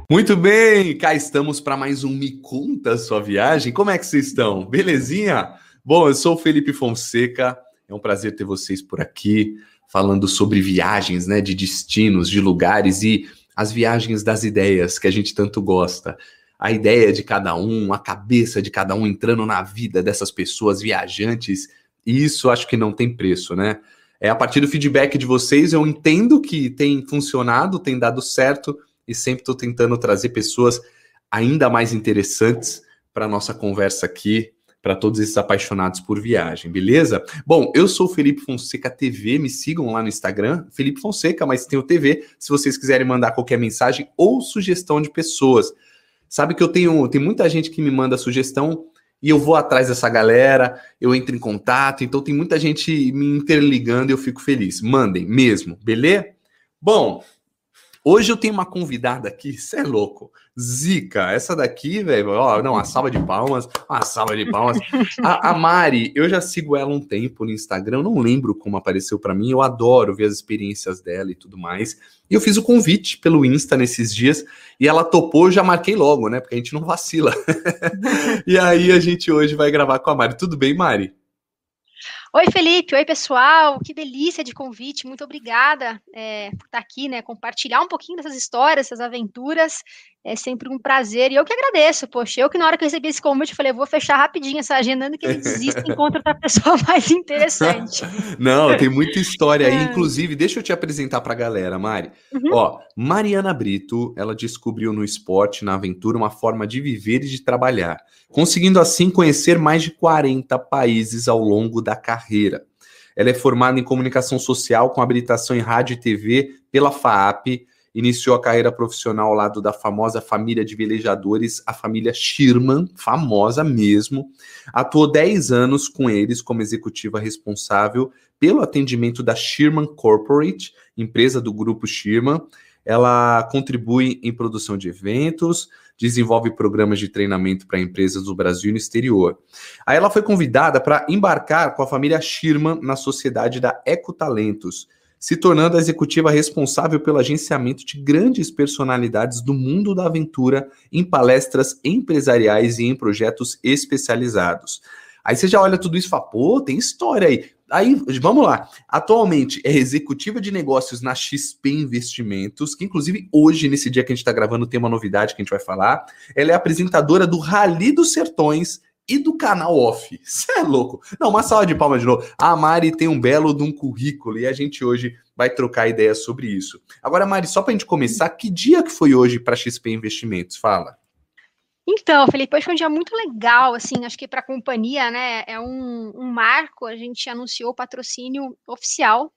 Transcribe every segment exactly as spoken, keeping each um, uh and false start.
Muito bem, cá estamos para mais um Me Conta Sua Viagem. Como é que vocês estão? Belezinha? Bom, eu sou o Felipe Fonseca, é um prazer ter vocês por aqui, falando sobre viagens, né, de destinos, de lugares e as viagens das ideias que a gente tanto gosta. A ideia de cada um, a cabeça de cada um entrando na vida dessas pessoas viajantes, e isso acho que não tem preço, né? É a partir do feedback de vocês, eu entendo que tem funcionado, tem dado certo, e sempre estou tentando trazer pessoas ainda mais interessantes para a nossa conversa aqui, para todos esses apaixonados por viagem, beleza? Bom, eu sou o Felipe Fonseca T V, me sigam lá no Instagram, Felipe Fonseca, mas tem o T V, se vocês quiserem mandar qualquer mensagem ou sugestão de pessoas. Sabe que eu tenho, tem muita gente que me manda sugestão e eu vou atrás dessa galera, eu entro em contato, então tem muita gente me interligando e eu fico feliz. Mandem mesmo, beleza? Bom, hoje eu tenho uma convidada aqui, cê é louco, zica, essa daqui, velho, ó, não, uma salva de palmas, uma salva de palmas. A, a Mari, eu já sigo ela um tempo no Instagram, eu não lembro como apareceu pra mim, eu adoro ver as experiências dela e tudo mais. E eu fiz o convite pelo Insta nesses dias, e ela topou, eu já marquei logo, né, porque a gente não vacila. E aí a gente hoje vai gravar com a Mari. Tudo bem, Mari? Oi, Felipe. Oi, pessoal. Que delícia de convite. Muito obrigada é, por estar aqui, né? Compartilhar um pouquinho dessas histórias, essas aventuras. É sempre um prazer. E eu que agradeço. Poxa, eu que na hora que eu recebi esse convite, falei, vou fechar rapidinho essa agenda, antes que ele desista e encontre outra pessoa mais interessante. Não, tem muita história aí. É. Inclusive, deixa eu te apresentar pra galera, Mari. Uhum. Ó, Mariana Brito, ela descobriu no esporte, na aventura, uma forma de viver e de trabalhar, conseguindo assim conhecer mais de quarenta países ao longo da carreira. Ela é formada em comunicação social com habilitação em rádio e T V pela FAAP, iniciou a carreira profissional ao lado da famosa família de velejadores, a família Schirman, famosa mesmo. Atuou dez anos com eles como executiva responsável pelo atendimento da Schirman Corporate, empresa do grupo Schirman. Ela contribui em produção de eventos, desenvolve programas de treinamento para empresas do Brasil e no exterior. Aí ela foi convidada para embarcar com a família Schirman na sociedade da Ecotalentos, se tornando a executiva responsável pelo agenciamento de grandes personalidades do mundo da aventura em palestras empresariais e em projetos especializados. Aí você já olha tudo isso e fala, pô, tem história aí. Aí, vamos lá. Atualmente é executiva de negócios na X P Investimentos, que inclusive hoje, nesse dia que a gente está gravando, tem uma novidade que a gente vai falar. Ela é apresentadora do Rally dos Sertões e do canal Off. Você é louco. Não, uma salva de palmas de novo. A Mari tem um belo de um currículo e a gente hoje vai trocar ideias sobre isso. Agora, Mari, só para a gente começar, que dia que foi hoje para a X P Investimentos? Fala. Então, Felipe, hoje foi um dia muito legal, assim, acho que para a companhia, né, é um, um marco, a gente anunciou o patrocínio oficial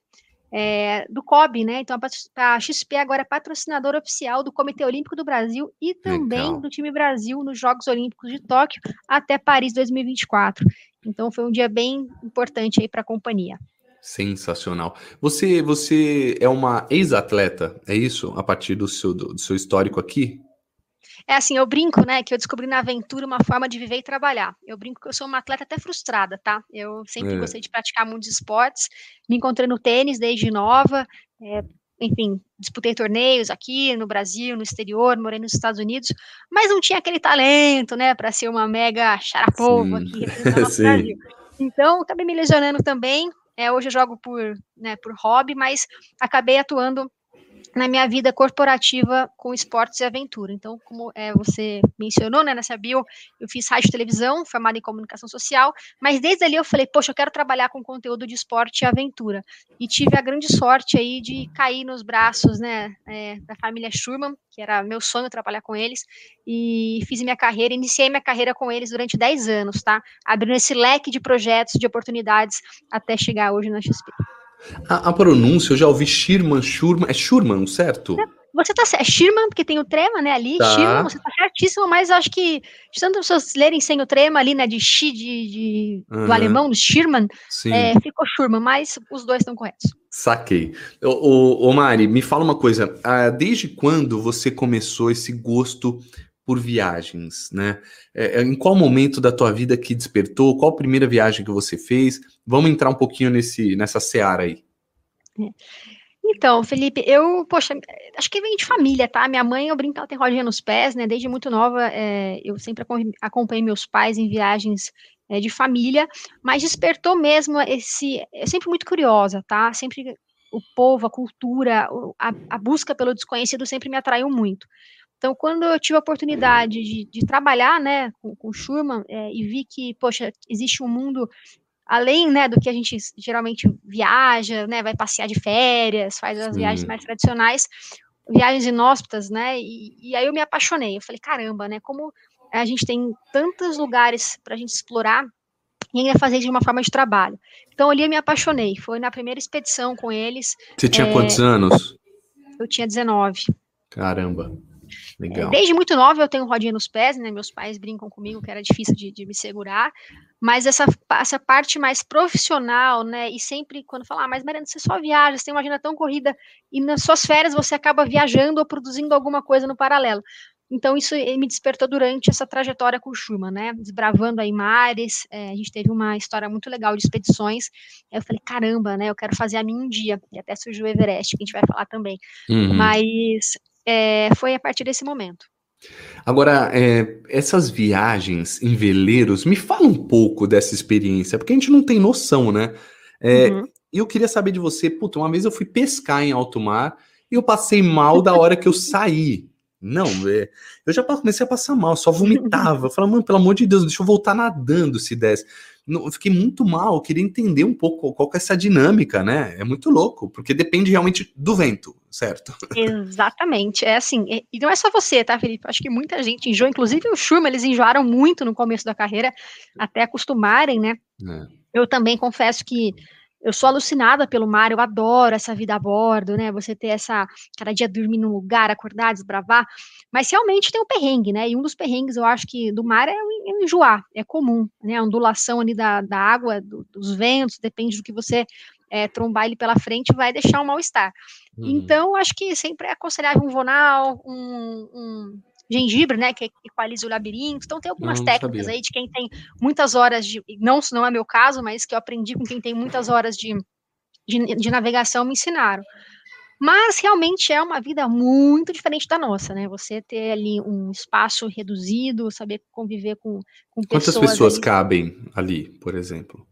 é, do C O B, né, então a X P agora é patrocinadora oficial do Comitê Olímpico do Brasil e também Legal. do time Brasil nos Jogos Olímpicos de Tóquio até Paris dois mil e vinte e quatro, então foi um dia bem importante aí para a companhia. Sensacional. Você, você é uma ex-atleta, é isso? A partir do seu, do, do seu histórico aqui? É assim, eu brinco, né, que eu descobri na aventura uma forma de viver e trabalhar. Eu brinco que eu sou uma atleta até frustrada, tá? Eu sempre É. gostei de praticar muitos esportes, me encontrei no tênis desde nova, é, enfim, disputei torneios aqui no Brasil, no exterior, morei nos Estados Unidos, mas não tinha aquele talento, né, para ser uma mega Sharapova aqui, representar nosso Brasil. Então, acabei me lesionando também, é, hoje eu jogo por, né, por hobby, mas acabei atuando na minha vida corporativa com esportes e aventura. Então, como é, você mencionou, né, nessa bio, eu fiz rádio e televisão, formada em comunicação social, mas desde ali eu falei, poxa, eu quero trabalhar com conteúdo de esporte e aventura. E tive a grande sorte aí de cair nos braços, né, é, da família Schurman, que era meu sonho trabalhar com eles, e fiz minha carreira, iniciei minha carreira com eles durante dez anos, tá? Abrindo esse leque de projetos, de oportunidades, até chegar hoje na X P. A, a pronúncia, eu já ouvi Schirman, Schurman, é Schurman, certo? Você tá certo, é Schirman, porque tem o trema, né, ali, Tá. Schirman, você tá certíssimo, mas eu acho que, de tanto as pessoas lerem sem o trema ali, né, de X, de, de, Uhum. do alemão, do Schirman, é, Sim. ficou Schurman, mas os dois estão corretos. Saquei. Ô, ô, ô Mari, me fala uma coisa, ah, desde quando você começou esse gosto por viagens, né? É, em qual momento da tua vida que despertou? Qual a primeira viagem que você fez? Vamos entrar um pouquinho nesse, nessa seara aí. É. Então, Felipe, eu, poxa, acho que vem de família, tá? Minha mãe, eu brinco que ela tem rodinha nos pés, né? Desde muito nova, é, eu sempre acom- acompanhei meus pais em viagens, é, de família, mas despertou mesmo esse. Eu sempre muito curiosa, tá? Sempre o povo, a cultura, o- a, a busca pelo desconhecido sempre me atraiu muito. Então, quando eu tive a oportunidade de, de trabalhar, né, com, com o Schurman, é, e vi que, poxa, existe um mundo além, né, do que a gente geralmente viaja, né, vai passear de férias, faz as viagens Sim, mais tradicionais, viagens inóspitas, né, e, e aí eu me apaixonei. Eu falei, caramba, né, como a gente tem tantos lugares para a gente explorar e ainda fazer de uma forma de trabalho. Então ali eu me apaixonei. Foi na primeira expedição com eles. você tinha É, quantos anos? eu tinha dezenove. Caramba, É, legal. desde muito nova eu tenho rodinha nos pés, né? Meus pais brincam comigo que era difícil de, de me segurar, mas essa, essa parte mais profissional, né? E sempre quando falar, ah, mas Mariana, você só viaja, você tem uma agenda tão corrida, e nas suas férias você acaba viajando ou produzindo alguma coisa no paralelo. Então, isso me despertou durante essa trajetória com o Schumann, né? Desbravando aí mares, é, a gente teve uma história muito legal de expedições. Aí eu falei, caramba, né? Eu quero fazer a minha um dia. E até surgiu o Everest, que a gente vai falar também. Uhum. Mas é, foi a partir desse momento. Agora, é, essas viagens em veleiros, me fala um pouco dessa experiência, porque a gente não tem noção, né? É, Uhum. e eu queria saber de você, puta, uma vez eu fui pescar em alto mar e eu passei mal da hora que eu saí. Não, é, eu já comecei a passar mal, só vomitava. Eu falei, mano, pelo amor de Deus, deixa eu voltar nadando se desse. Não, eu fiquei muito mal, eu queria entender um pouco qual que é essa dinâmica, né? É muito louco, porque depende realmente do vento, certo? Exatamente, é assim, e e não é só você, tá, Felipe? Acho que muita gente enjoa, inclusive o Schurman, eles enjoaram muito no começo da carreira, até acostumarem, né? É. Eu também confesso que eu sou alucinada pelo mar, eu adoro essa vida a bordo, né? Você ter essa, cada dia dormir num lugar, acordar, desbravar, mas realmente tem um perrengue, né? E um dos perrengues, eu acho que do mar é o en- enjoar, é comum, né? A ondulação ali da, da água, do- dos ventos, depende do que você é, trombar ele pela frente, vai deixar um mal-estar. Uhum. Então, acho que sempre é aconselhável um Vonal, um, um gengibre, né, que equaliza o labirinto. Então, tem algumas Não, não técnicas sabia. aí de quem tem muitas horas de, não, não é meu caso, mas que eu aprendi com quem tem muitas horas de, de, de navegação, me ensinaram. Mas realmente é uma vida muito diferente da nossa, né? Você ter ali um espaço reduzido, saber conviver com, com Quantas pessoas pessoas ali. cabem ali, por exemplo?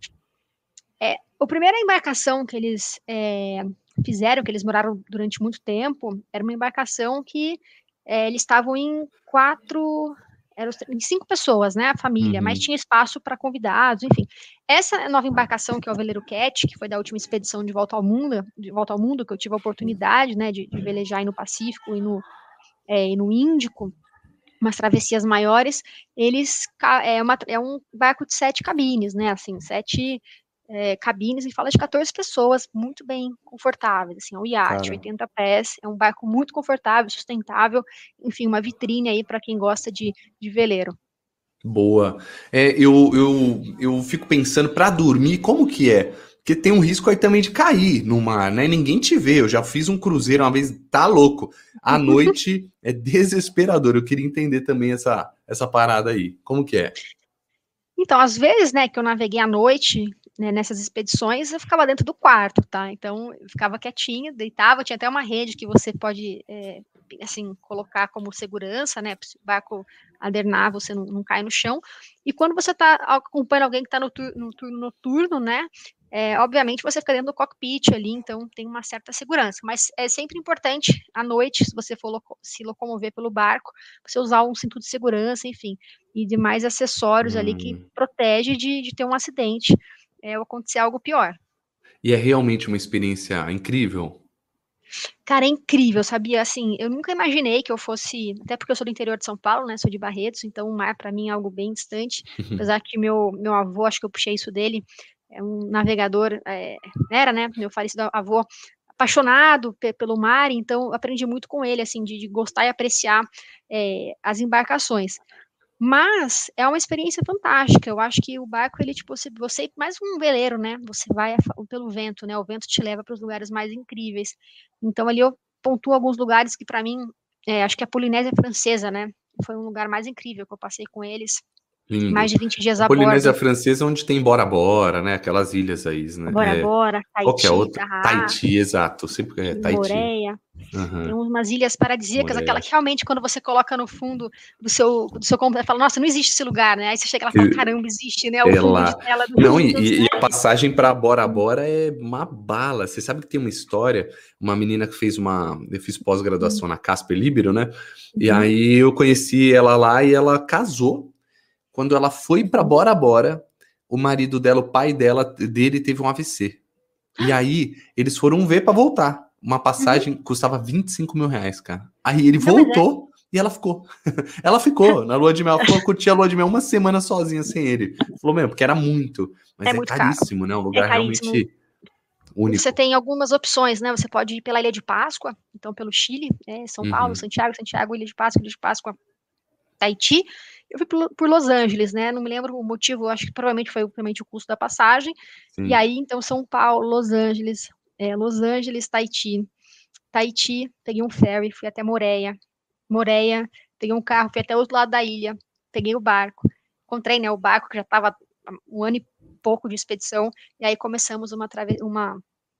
É, a primeira embarcação que eles é, fizeram, que eles moraram durante muito tempo, era uma embarcação que é, eles estavam em quatro, eram em cinco pessoas, né, a família, mas Uhum. tinha espaço para convidados, enfim. Essa nova embarcação, que é o Veleiro Cat, que foi da última expedição de volta ao mundo, de volta ao mundo, que eu tive a oportunidade, né, de, de velejar aí no Pacífico e no, é, e no Índico, umas travessias maiores, eles é, uma, é um barco de sete cabines, né? Assim, sete é, cabines e fala de quatorze pessoas, muito bem confortáveis, assim, é um iate, Cara, oitenta pés, é um barco muito confortável, sustentável, enfim, uma vitrine aí para quem gosta de, de veleiro. boa. É, eu, eu, eu fico pensando para dormir, como que é? Porque tem um risco aí também de cair no mar, né? Ninguém te vê. Eu já fiz um cruzeiro uma vez, tá louco. À noite é desesperador. Eu queria entender também essa, essa parada aí. Como que é? Então, às vezes, né, que eu naveguei à noite, né, nessas expedições, eu ficava dentro do quarto, tá? Então, eu ficava quietinha, deitava, tinha até uma rede que você pode, é, assim, colocar como segurança, né? Se o barco adernar, você não, não cai no chão. E quando você está acompanhando alguém que está no, tur no turno noturno, né? É, obviamente você fica dentro do cockpit ali, então tem uma certa segurança. Mas é sempre importante, à noite, se você for loco se locomover pelo barco, você usar um cinto de segurança, enfim, e demais acessórios ali que Hum. protege de, de ter um acidente é, ou acontecer algo pior. E é realmente uma experiência incrível? Cara, é incrível, sabia? Assim, eu nunca imaginei que eu fosse, até porque eu sou do interior de São Paulo, né? Sou de Barretos, então o mar para mim é algo bem distante. Apesar que meu meu avô, acho que eu puxei isso dele, é um navegador, é, era, né? Meu falecido avô apaixonado pe- pelo mar, então eu aprendi muito com ele, assim, de, de gostar e apreciar é, as embarcações. Mas é uma experiência fantástica. Eu acho que o barco, ele, tipo, você, você mais um veleiro, né? Você vai a fa- pelo vento, né? O vento te leva para os lugares mais incríveis. Então, ali eu pontuo alguns lugares que, para mim, é, acho que a Polinésia Francesa, né? Foi um lugar mais incrível que eu passei com eles. Lindo. Mais de vinte dias A a Polinésia bordo. Francesa, onde tem Bora Bora, né? Aquelas ilhas aí, né? Bora É, Bora, qual que é a Tahiti, outra? Tarrafo, Tahiti, exato. Sempre é Tahiti. Moreia. Tem Aham, umas ilhas paradisíacas, aquela Moreira. que realmente quando você coloca no fundo do seu, do seu computador, fala, nossa, não existe esse lugar, né? Aí você chega lá e fala, caramba, existe, né? O É fundo de lá. tela do, Não, do e, e a site. passagem para Bora Bora é uma bala. Você sabe que tem uma história, uma menina que fez uma. Eu fiz pós-graduação na Casper Libero, né? E Uhum. aí eu conheci ela lá e ela casou. Quando ela foi para Bora Bora, o marido dela, o pai dela, dele teve um A V C. E aí eles foram ver para voltar. Uma Uhum. passagem custava vinte e cinco mil reais, cara. Aí ele Não, mas é, voltou e ela ficou. Ela ficou na lua de mel. Ela falou que curtia a lua de mel uma semana sozinha sem ele. Falou mesmo, porque era muito. Mas é é muito caro. caríssimo, né? Um É lugar caríssimo. realmente Você único. tem algumas opções, né? Você pode ir pela Ilha de Páscoa, então pelo Chile, né? São Paulo, Uhum, Santiago, Santiago, Ilha de Páscoa, Ilha de Páscoa, Tahiti. Eu fui por, por Los Angeles, né? Não me lembro o motivo, acho que provavelmente foi realmente o custo da passagem. E sim. aí, então, São Paulo, Los Angeles, é, Los Angeles, Tahiti. Tahiti, peguei um ferry, fui até Moreia. Moreia, peguei um carro, fui até o outro lado da ilha, peguei o barco. Encontrei, né, o barco que já estava um ano e pouco de expedição, e aí começamos uma, trave uma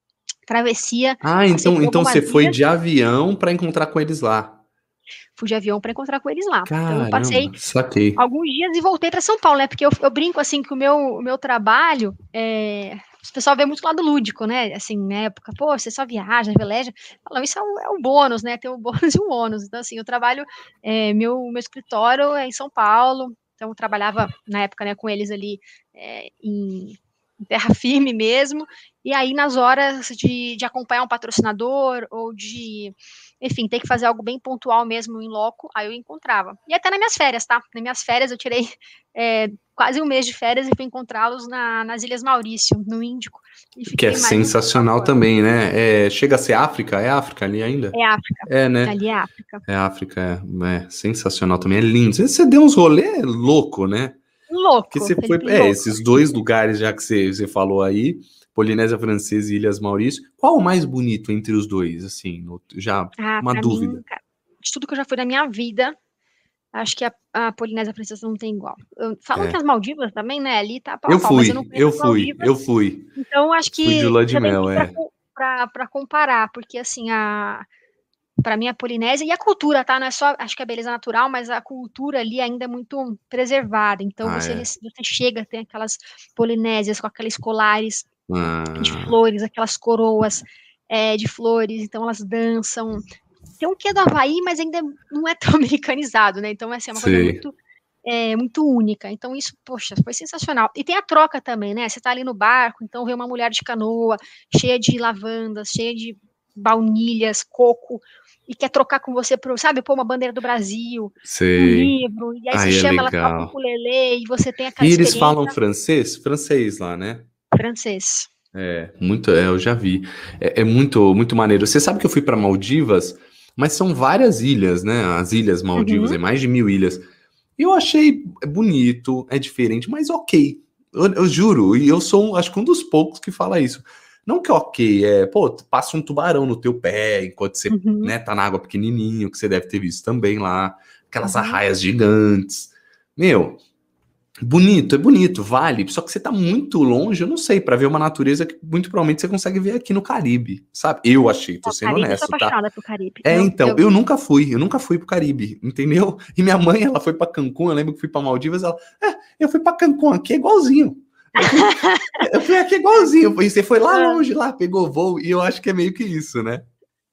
travessia, Ah, passei então, por então algumas você foi ilhas, de avião para encontrar com eles lá. fui de avião para encontrar com eles lá. Então eu passei Caramba, saquei. alguns dias e voltei para São Paulo, né? Porque eu, eu brinco assim que o meu, o meu trabalho é. O pessoal vê muito lado lúdico, né? Assim, na época, pô, você só viaja, veleja. Não, isso é um, é um bônus, né? Tem um bônus e um ônus. Então, assim, eu trabalho, é, meu, meu escritório é em São Paulo, então eu trabalhava na época, né, com eles ali é, em, em terra firme mesmo. E aí, nas horas de, de acompanhar um patrocinador ou de enfim, ter que fazer algo bem pontual mesmo em loco, aí eu encontrava. E até nas minhas férias, tá? Nas minhas férias eu tirei é, quase um mês de férias e fui encontrá-los na, nas Ilhas Maurício, no Índico, e Que é fiquei mais um tempo a sensacional bordo. também, né? É, chega a ser África? É África ali ainda? É África, É, né? ali é África. É África, é, é sensacional também, é lindo. Você, você deu uns rolê louco, né? Porque Louco, você foi, Felipe, é, louco. esses dois lugares já que você, você falou aí, Polinésia Francesa e Ilhas Maurício, qual o mais bonito entre os dois, assim, no- já Ah, uma pra mim, dúvida. cara, de tudo que eu já fui na minha vida, acho que a, a Polinésia Francesa não tem igual. Eu, falam que É, as Maldivas também, né, ali tá pau a eu pau, mas eu não fui, conheço eu as fui, Maldivas, eu fui, então acho fui de que lua de você tem que mel, ir é, para comparar, porque assim, a, para mim a Polinésia e a cultura, tá? Não é só, acho que a beleza natural, mas a cultura ali ainda é muito preservada. Então ah, você, é, você chega, tem aquelas polinésias com aqueles colares de ah, flores, aquelas coroas é, de flores, então elas dançam. Tem um quê do Havaí, mas ainda não é tão americanizado, né? Então assim, é uma coisa sei, muito é, muito única. Então, isso, poxa, foi sensacional. E tem a troca também, né? Você tá ali no barco, então vê uma mulher de canoa, cheia de lavandas, cheia de baunilhas, coco, e quer trocar com você, pro, sabe, pôr uma bandeira do Brasil, um sei, livro, e aí você aí é chama, ela toca um legal. ukulele, e você tem aquela E eles falam experiência francês? Francês lá, né? francês. É, muito, é, eu já vi. É, é muito, muito maneiro. Você sabe que eu fui para Maldivas, mas são várias ilhas, né? As Ilhas Maldivas, Uhum. é mais de mil ilhas. E eu achei bonito, é diferente, mas ok. Eu, eu juro, e eu sou, um- acho que um dos poucos que fala isso. Não que ok, é, pô, passa um tubarão no teu pé enquanto você, Uhum. né, tá na água pequenininho, que você deve ter visto também lá. Aquelas Uhum. arraias gigantes. Meu, bonito, é bonito, vale. Só que você tá muito longe, eu não sei, pra ver uma natureza que muito provavelmente você consegue ver aqui no Caribe, sabe? Eu achei, tô O sendo Caribe, eu sou honesto, tá? apaixonada pro Caribe. É, Eu, então, eu, eu nunca fui, eu nunca fui pro Caribe, entendeu? E minha mãe, ela foi pra Cancún, eu lembro que fui pra Maldivas, ela, é, eu fui pra Cancún, aqui é igualzinho. Eu fui, eu fui aqui igualzinho, e você foi lá longe, lá, pegou voo, e eu acho que é meio que isso, né?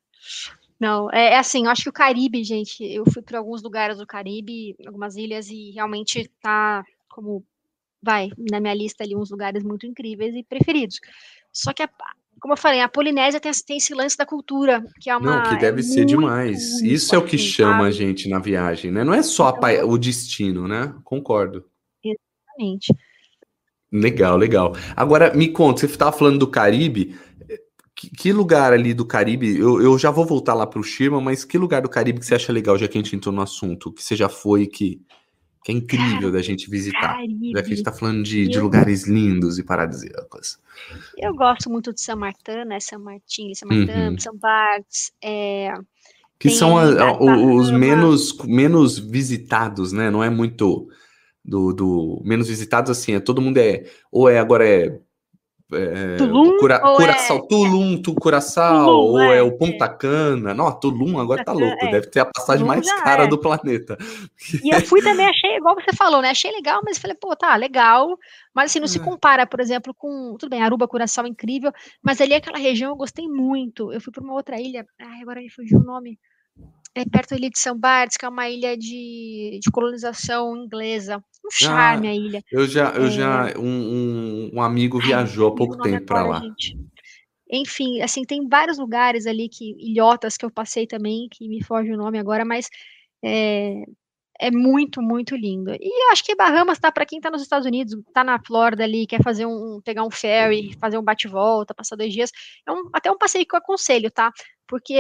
não, é, é assim, eu acho que o Caribe, gente, eu fui para alguns lugares do Caribe, algumas ilhas, e realmente tá como, vai, na minha lista ali, uns lugares muito incríveis e preferidos. Só que, a- como eu falei, a Polinésia tem, tem esse lance da cultura, que é Não, que uma, é deve ser muito demais. único, Isso é o que assim, chama a sabe? gente na viagem, né? Não é só a Então, pai- o destino, né? Concordo. exatamente. Legal, legal. Agora, me conta, você estava falando do Caribe. Que, que lugar ali do Caribe? Eu, eu já vou voltar lá para o Shirma, mas que lugar do Caribe que você acha legal, já que a gente entrou no assunto, que você já foi, que, que é Cara, incrível da gente visitar? Já que a gente Caribe, está falando de, de eu, lugares lindos e paradisíacos. eu gosto muito de São Martin, né? São Martin, São Martin, Uhum. São Barts, é, Que tem são a- ali a- Bras o- os Bahama, menos, menos visitados, né? Não é muito. do, do menos visitados, assim, é, todo mundo é, ou é agora é, é Tulum, Cura, ou Curaçao, é... Tulum, tu, Curaçao, Tulum, ou é é. o Punta Cana. Não, Tulum agora Punta tá Cana, louco, é. deve ter a passagem Tulum mais já cara é. do planeta. E eu fui também, achei, igual você falou, né? Achei legal, mas falei, pô, tá, legal. Mas assim, não se compara, por exemplo, com. Tudo bem, Aruba, Curaçao é incrível, mas ali aquela região eu gostei muito. Eu fui para uma outra ilha, ai, agora me fugiu o nome. É perto ali de São Barts, que é uma ilha de, de colonização inglesa. Um Ah, charme a ilha. eu já, eu É, já, um, um, um amigo ai, me viajou há fugiu pouco o nome tempo para agora, lá. gente. Enfim, assim, tem vários lugares ali que, ilhotas que eu passei também, que me foge o nome agora, mas é, é muito, muito lindo. E eu acho que Bahamas tá para quem tá nos Estados Unidos, tá na Flórida ali, quer fazer um, pegar um ferry, fazer um bate-volta, passar dois dias. É um, até um passeio que eu aconselho, tá? Porque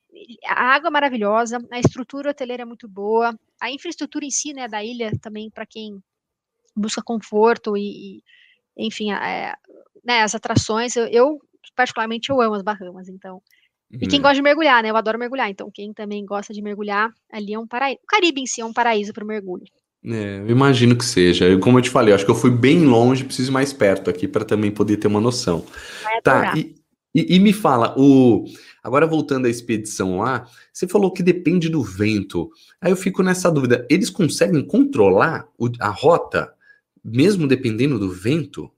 a água é maravilhosa, a estrutura hoteleira é muito boa, a infraestrutura em si, né, da ilha também para quem busca conforto e, e enfim, é, né, as atrações, eu, eu, particularmente eu amo as Bahamas, então. E quem Hum, gosta de mergulhar, né? Eu adoro mergulhar, então quem também gosta de mergulhar, ali é um paraíso. O Caribe em si é um paraíso para o mergulho. é, eu imagino que seja. Eu, como eu te falei, eu acho que eu fui bem longe, preciso ir mais perto aqui para também poder ter uma noção. Vai Tá, adorar. e, e, e me fala, o agora voltando à expedição lá, você falou que depende do vento. Aí eu fico nessa dúvida, eles conseguem controlar o- a rota, mesmo dependendo do vento?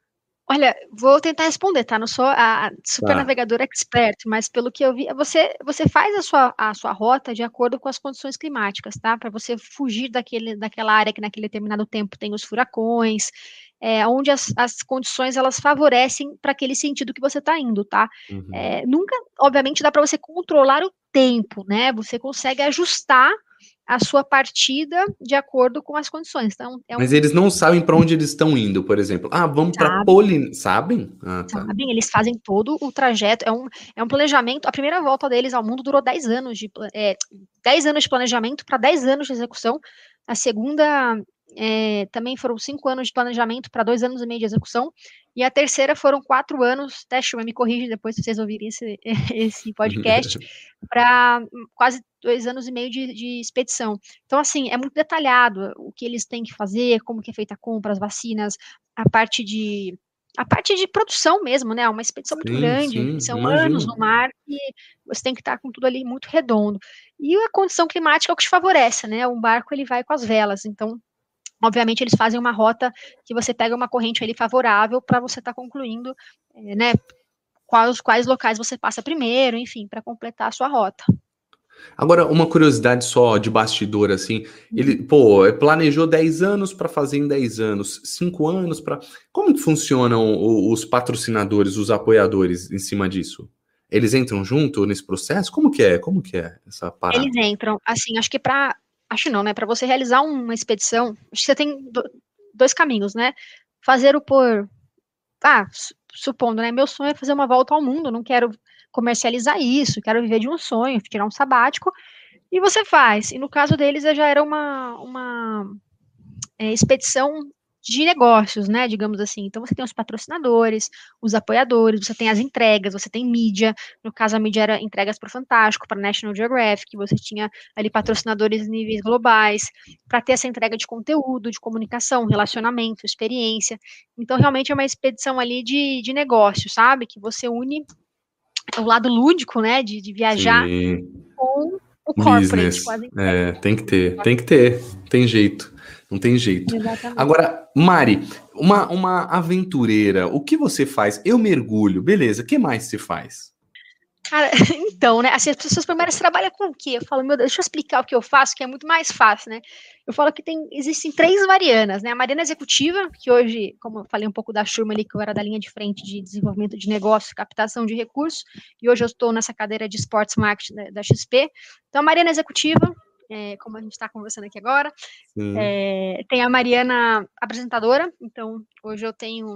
Olha, vou tentar responder, tá? Não sou a super Tá. navegadora expert, mas pelo que eu vi, você, você faz a sua, a sua rota de acordo com as condições climáticas, tá? Para você fugir daquele, daquela área que naquele determinado tempo tem os furacões, é, onde as, as condições elas favorecem para aquele sentido que você está indo, tá? Uhum. É, nunca, obviamente, dá para você controlar o tempo, né? Você consegue ajustar a sua partida de acordo com as condições. Então, é Mas um, eles não sabem para onde eles estão indo, por exemplo. Ah, vamos para sabe? Polin... Sabem? Ah, tá. Sabem, eles fazem todo o trajeto, é um, é um planejamento, a primeira volta deles ao mundo durou dez anos de, é, dez anos de planejamento para dez anos de execução, a segunda é, também foram cinco anos de planejamento para dois anos e meio de execução, e a terceira foram quatro anos, até Chuma, me corrige depois se vocês ouvirem esse, esse podcast, para quase dois anos e meio de, de expedição. Então, assim, é muito detalhado o que eles têm que fazer, como que é feita a compra, as vacinas, a parte de a parte de produção mesmo, né? Uma expedição muito Sim, grande, sim, são anos no imagino. mar e você tem que estar com tudo ali muito redondo. E a condição climática é o que te favorece, né? Um barco ele vai com as velas, então, obviamente, eles fazem uma rota que você pega uma corrente ali favorável para você estar tá concluindo, é, né? Quais, quais locais você passa primeiro, enfim, para completar a sua rota. Agora, uma curiosidade só de bastidor, assim, ele, Uhum. pô, planejou dez anos para fazer em dez anos, cinco anos para. Como que funcionam o- os patrocinadores, os apoiadores em cima disso? Eles entram junto nesse processo? Como que é? Como que é essa Eles parada? entram, assim, acho que para, acho não, né? Para você realizar uma expedição, acho que você tem do, dois caminhos, né? Fazer o por ah, supondo, né? Meu sonho é fazer uma volta ao mundo, não quero comercializar isso, quero viver de um sonho, tirar um sabático, e você faz. E no caso deles, já era uma, uma é, expedição de negócios, né? Digamos assim. Então você tem os patrocinadores, os apoiadores, você tem as entregas, você tem mídia. No caso, a mídia era entregas para o Fantástico, para National Geographic, você tinha ali patrocinadores em níveis globais, para ter essa entrega de conteúdo, de comunicação, relacionamento, experiência. Então, realmente é uma expedição ali de, de negócio, sabe? Que você une o lado lúdico, né? De, de viajar Sim, com o corporate, com business. as entregas. É, tem que ter, tem que ter, não tem jeito, não tem jeito. Exatamente. Agora, Mari, uma, uma aventureira, o que você faz? Eu mergulho, beleza, o que mais você faz? Cara, então, né? Assim, as pessoas primeiro se trabalham com o quê? Eu falo, meu Deus, deixa eu explicar o que eu faço, que é muito mais fácil, né? Eu falo que tem, existem três Marianas, né? A Mariana Executiva, que hoje, como eu falei um pouco da Schurma ali, que eu era da linha de frente de desenvolvimento de negócio, captação de recursos, e hoje eu estou nessa cadeira de Sports Marketing da, da X P. Então, a Mariana Executiva, é, como a gente está conversando aqui agora, Sim. é, tem a Mariana Apresentadora, então hoje eu tenho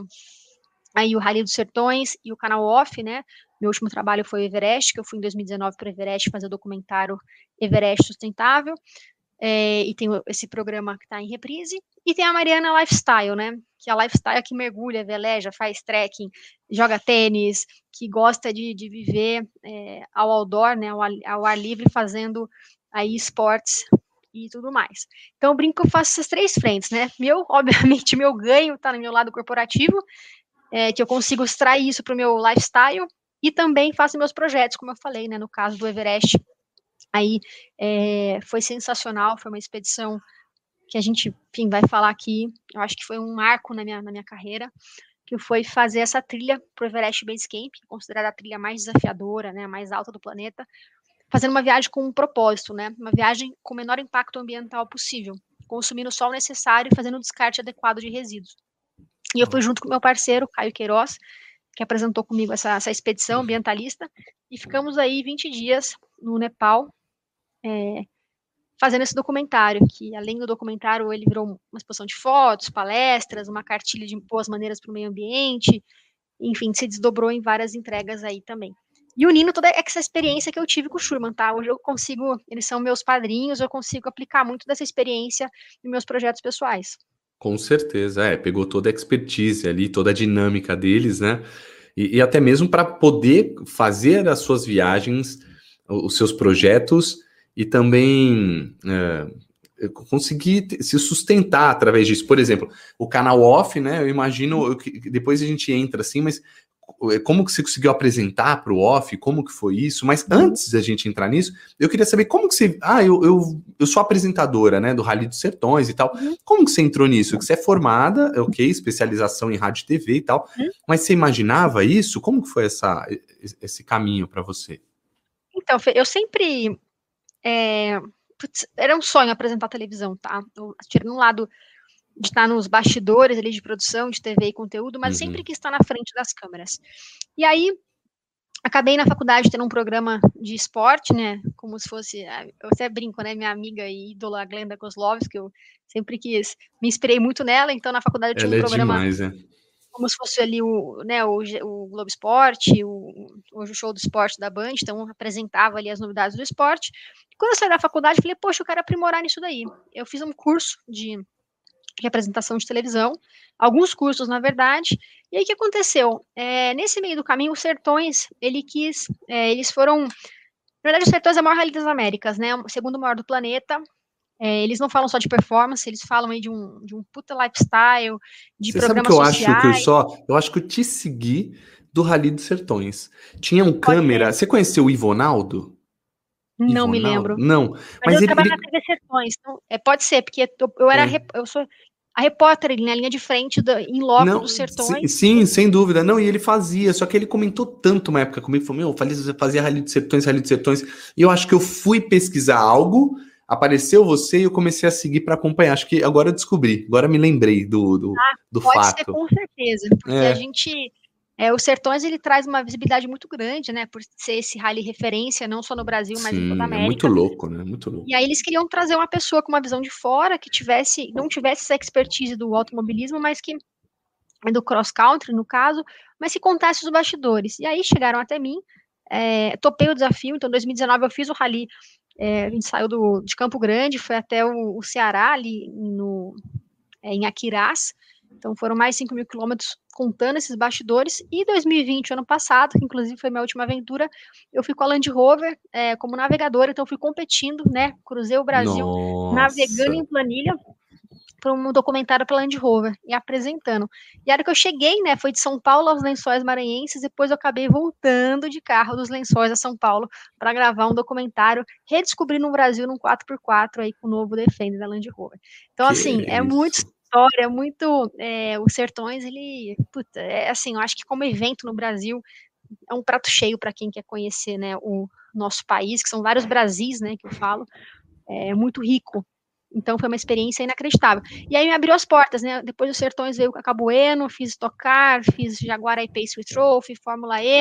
aí o Rally dos Sertões e o canal Off, né? Meu último trabalho foi o Everest, que eu fui em dois mil e dezenove para o Everest fazer o documentário Everest Sustentável, é, e tem esse programa que está em reprise, e tem a Mariana Lifestyle, né? Que é a Lifestyle que mergulha, veleja, faz trekking, joga tênis, que gosta de, de viver é, ao outdoor, né? Ao, ao ar livre, fazendo aí esportes e tudo mais. Então, eu brinco que eu faço essas três frentes, né? Meu, obviamente, meu ganho está no meu lado corporativo, é, que eu consigo extrair isso para o meu lifestyle, e também faço meus projetos, como eu falei, né? No caso do Everest, aí é, foi sensacional, foi uma expedição que a gente, enfim, vai falar aqui, eu acho que foi um marco na minha, na minha carreira, que foi fazer essa trilha para o Everest Base Camp, considerada a trilha mais desafiadora, né, a mais alta do planeta, fazendo uma viagem com um propósito, né, uma viagem com o menor impacto ambiental possível, consumindo só o necessário e fazendo um descarte adequado de resíduos. E eu fui junto com meu parceiro, Caio Queiroz, que apresentou comigo essa, essa expedição ambientalista, e ficamos aí vinte dias no Nepal, é, fazendo esse documentário, que além do documentário ele virou uma exposição de fotos, palestras, uma cartilha de boas maneiras para o meio ambiente, enfim, se desdobrou em várias entregas aí também. E unindo toda essa experiência que eu tive com o Schurman, tá? Hoje eu consigo, eles são meus padrinhos, eu consigo aplicar muito dessa experiência em meus projetos pessoais. Com certeza, é, pegou toda a expertise ali, toda a dinâmica deles, né? E, e até mesmo para poder fazer as suas viagens, os seus projetos, e também é, conseguir se sustentar através disso. Por exemplo, o canal off, né? Eu imagino que depois a gente entra assim, mas como que você conseguiu apresentar para o off? Como que foi isso? Mas antes da gente entrar nisso, eu queria saber como que você... Ah, eu, eu, eu sou apresentadora, né? Do Rally dos Sertões e tal. Uhum. Como que você entrou nisso? Que você é formada, ok, especialização em rádio e T V e tal. Uhum. Mas você imaginava isso? Como que foi essa, esse caminho para você? Então, Fê, eu sempre... É, putz, era um sonho apresentar televisão, tá? Eu, tirando um lado de estar nos bastidores ali de produção, de T V e conteúdo, mas uhum. sempre quis estar na frente das câmeras. E aí, acabei na faculdade tendo um programa de esporte, né, como se fosse, eu até brinco, né, minha amiga e ídola Glenda Kozlovski, que eu sempre quis, me inspirei muito nela, então na faculdade eu tinha Ela um programa... é demais, né? Como se fosse ali o, né, o, o Globo Esporte, o, hoje o show do esporte da Band, então apresentava ali as novidades do esporte. E quando eu saí da faculdade, falei, poxa, eu quero aprimorar nisso daí. Eu fiz um curso de, de apresentação de televisão, alguns cursos, na verdade, e aí o que aconteceu? É, nesse meio do caminho, os Sertões, ele quis, é, eles foram, na verdade, os Sertões é a maior rally das Américas, né, o segundo maior do planeta. É, eles não falam só de performance, eles falam aí de um, de um puta lifestyle, de Você programas sabe que eu sociais. acho que eu só, eu acho que eu te segui do Rally dos Sertões. Tinha um câmera, você conheceu o Ivonaldo? Não Ivonaldo? me lembro. Não. Mas, mas eu ele, trabalho ele... na T V Sertões, então é, pode ser, porque eu, eu era, é. eu sou a repórter ali na linha de frente, do, em loco não, dos Sertões. Sim, sim, sem dúvida. Não, e ele fazia, só que ele comentou tanto uma época comigo, falou, meu, eu fazia Rally dos Sertões, Rally dos Sertões, e eu acho que eu fui pesquisar algo, apareceu você e eu comecei a seguir para acompanhar. Acho que agora eu descobri, agora me lembrei do, do, ah, do pode fato. Pode ser, com certeza, porque é. a gente... É, o Sertões, ele traz uma visibilidade muito grande, né, por ser esse rally referência, não só no Brasil, mas Sim, em toda a América. É muito louco, né, muito louco. E aí eles queriam trazer uma pessoa com uma visão de fora, que tivesse, não tivesse essa expertise do automobilismo, mas que, do cross-country, no caso, mas que contasse os bastidores. E aí chegaram até mim, é, topei o desafio, então em dois mil e dezenove eu fiz o rally, é, a gente saiu do, de Campo Grande, foi até o, o Ceará, ali no, é, em Aquirás, então foram mais de cinco mil quilômetros contando esses bastidores, e dois mil e vinte, ano passado, que inclusive foi minha última aventura, eu fui com a Land Rover é, como navegadora, então fui competindo, né, cruzei o Brasil, Nossa. navegando em planilha, para um documentário para Land Rover, e apresentando. E a hora que eu cheguei, né, foi de São Paulo aos Lençóis Maranhenses, depois eu acabei voltando de carro dos Lençóis a São Paulo, para gravar um documentário, redescobrindo o Brasil num quatro por quatro, aí com o novo Defender da Land Rover. Então, que assim, é isso? muito... história, é muito, é, os Sertões, ele, puta, é assim, eu acho que como evento no Brasil, é um prato cheio para quem quer conhecer, né, o nosso país, que são vários Brasis, né, que eu falo, é muito rico, então foi uma experiência inacreditável, e aí me abriu as portas, né, depois dos Sertões veio a Cabueno, fiz Stock Car, fiz Jaguar I-Pace Trophy, Fórmula E,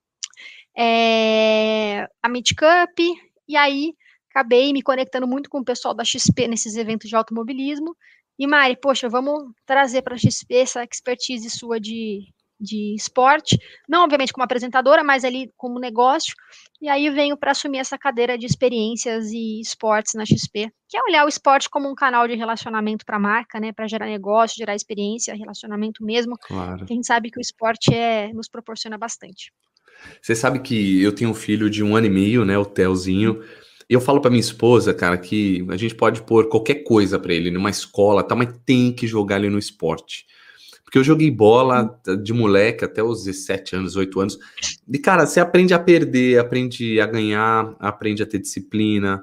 é, a Mid Cup, e aí acabei me conectando muito com o pessoal da X P nesses eventos de automobilismo. E Mari, poxa, vamos trazer para a X P essa expertise sua de, de esporte, não obviamente como apresentadora, mas ali como negócio, e aí eu venho para assumir essa cadeira de experiências e esportes na X P, que é olhar o esporte como um canal de relacionamento para a marca, né, para gerar negócio, gerar experiência, relacionamento mesmo, claro. Que a gente sabe que o esporte é, nos proporciona bastante. Você sabe que eu tenho um filho de um ano e meio, né, o Telzinho, Eu falo pra minha esposa, cara, que a gente pode pôr qualquer coisa pra ele, numa escola, tá, mas tem que jogar ele no esporte. Porque eu joguei bola de moleque até os dezessete anos, oito anos. E, cara, você aprende a perder, aprende a ganhar, aprende a ter disciplina,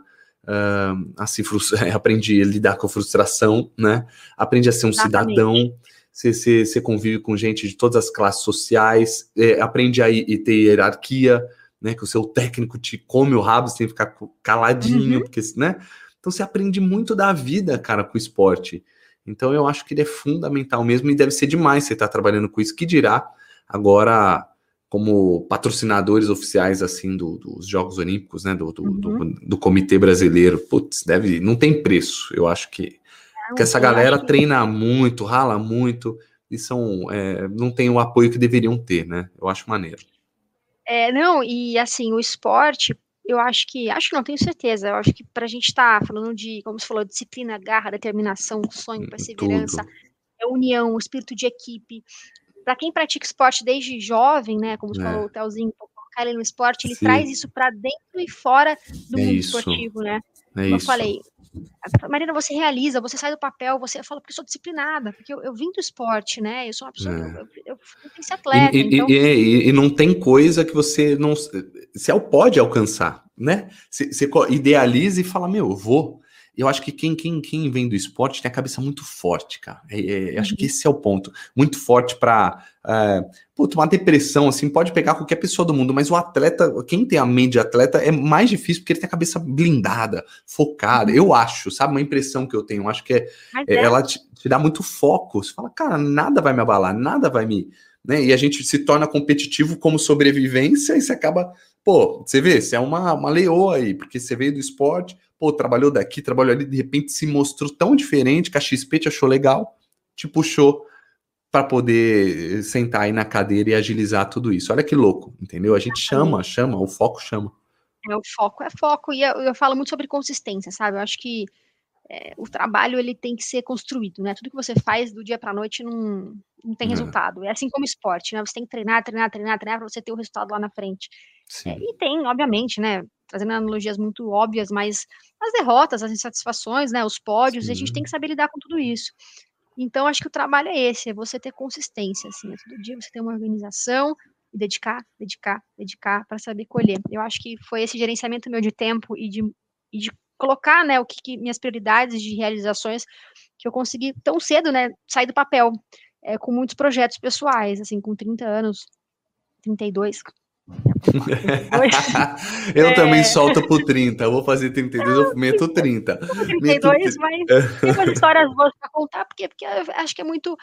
uh, a se frustrar, aprende a lidar com a frustração, né? Aprende a ser um Exatamente. cidadão. Você, você, você convive com gente de todas as classes sociais, é, aprende a ir, ter hierarquia, né? Que o seu técnico te come o rabo, você tem que ficar caladinho, Uhum. porque, né? Então você aprende muito da vida, cara, com o esporte. Então eu acho que ele é fundamental mesmo e deve ser demais você estar trabalhando com isso, que dirá agora como patrocinadores oficiais assim do, dos Jogos Olímpicos, né, do, do, Uhum. do, do Comitê Brasileiro. Putz, deve, não tem preço. Eu acho que, Não, que essa eu galera acho que... treina muito, rala muito e são, é, não tem o apoio que deveriam ter, né? Eu acho maneiro. É, não, e assim, o esporte, eu acho que, acho que não tenho certeza, eu acho que pra gente estar tá falando de, como você falou, disciplina, garra, determinação, sonho, perseverança, Tudo. é união, o espírito de equipe. Para quem pratica esporte desde jovem, né, como você falou, É, o Telzinho, colocar ele no esporte, ele traz sim, isso para dentro e fora do é mundo isso, esportivo, né? é Como eu isso. falei, Marina, você realiza, você sai do papel, você fala, porque eu sou disciplinada, porque eu, eu vim do esporte, né? Eu sou uma pessoa que eu, É. eu, eu, eu tenho que ser E, atleta, então. e, e, e, e não tem coisa que você não. Você pode alcançar, né? Você, você idealiza e fala, meu, eu vou. Eu acho que quem, quem, quem vem do esporte tem a cabeça muito forte, cara. É, é, acho que Uhum. esse é o ponto. Muito forte para. É, uma depressão, assim, pode pegar qualquer pessoa do mundo, mas o atleta, quem tem a mente de atleta, é mais difícil porque ele tem a cabeça blindada, focada. Uhum. Eu acho, sabe? Uma impressão que eu tenho. Eu acho que é, Mas é, é. ela te, te dá muito foco. Você fala, cara, nada vai me abalar, nada vai me. Né? E a gente se torna competitivo como sobrevivência e você acaba, pô, você vê, você é uma, uma leoa aí, porque você veio do esporte, pô, trabalhou daqui, trabalhou ali, de repente se mostrou tão diferente que a X P te achou legal, te puxou para poder sentar aí na cadeira e agilizar tudo isso. Olha que louco, entendeu? A gente chama, chama, o foco chama. É, o foco é foco, e eu, eu falo muito sobre consistência, sabe? Eu acho que é, o trabalho ele tem que ser construído, né? Tudo que você faz do dia para a noite não, não tem É, resultado. É assim como esporte, né? Você tem que treinar, treinar, treinar, treinar para você ter o resultado lá na frente. É, sim. e tem, obviamente, né? Trazendo analogias muito óbvias, mas as derrotas, as insatisfações, né? Os pódios, a gente tem Sim. que saber lidar com tudo isso. Então, acho que o trabalho é esse, é você ter consistência, assim, é todo dia você ter uma organização e dedicar, dedicar, dedicar para saber colher. Eu acho que foi esse gerenciamento meu de tempo e de, e de colocar, né, o que, que minhas prioridades de realizações que eu consegui tão cedo, né, sair do papel, é, com muitos projetos pessoais, assim, com trinta anos, trinta e dois, trinta e dois. Eu também É, solto pro trinta, eu vou fazer trinta e dois, eu meto trinta. Meto trinta e dois, trinta. mas tem umas histórias boas para contar, porque, porque eu acho que é muito,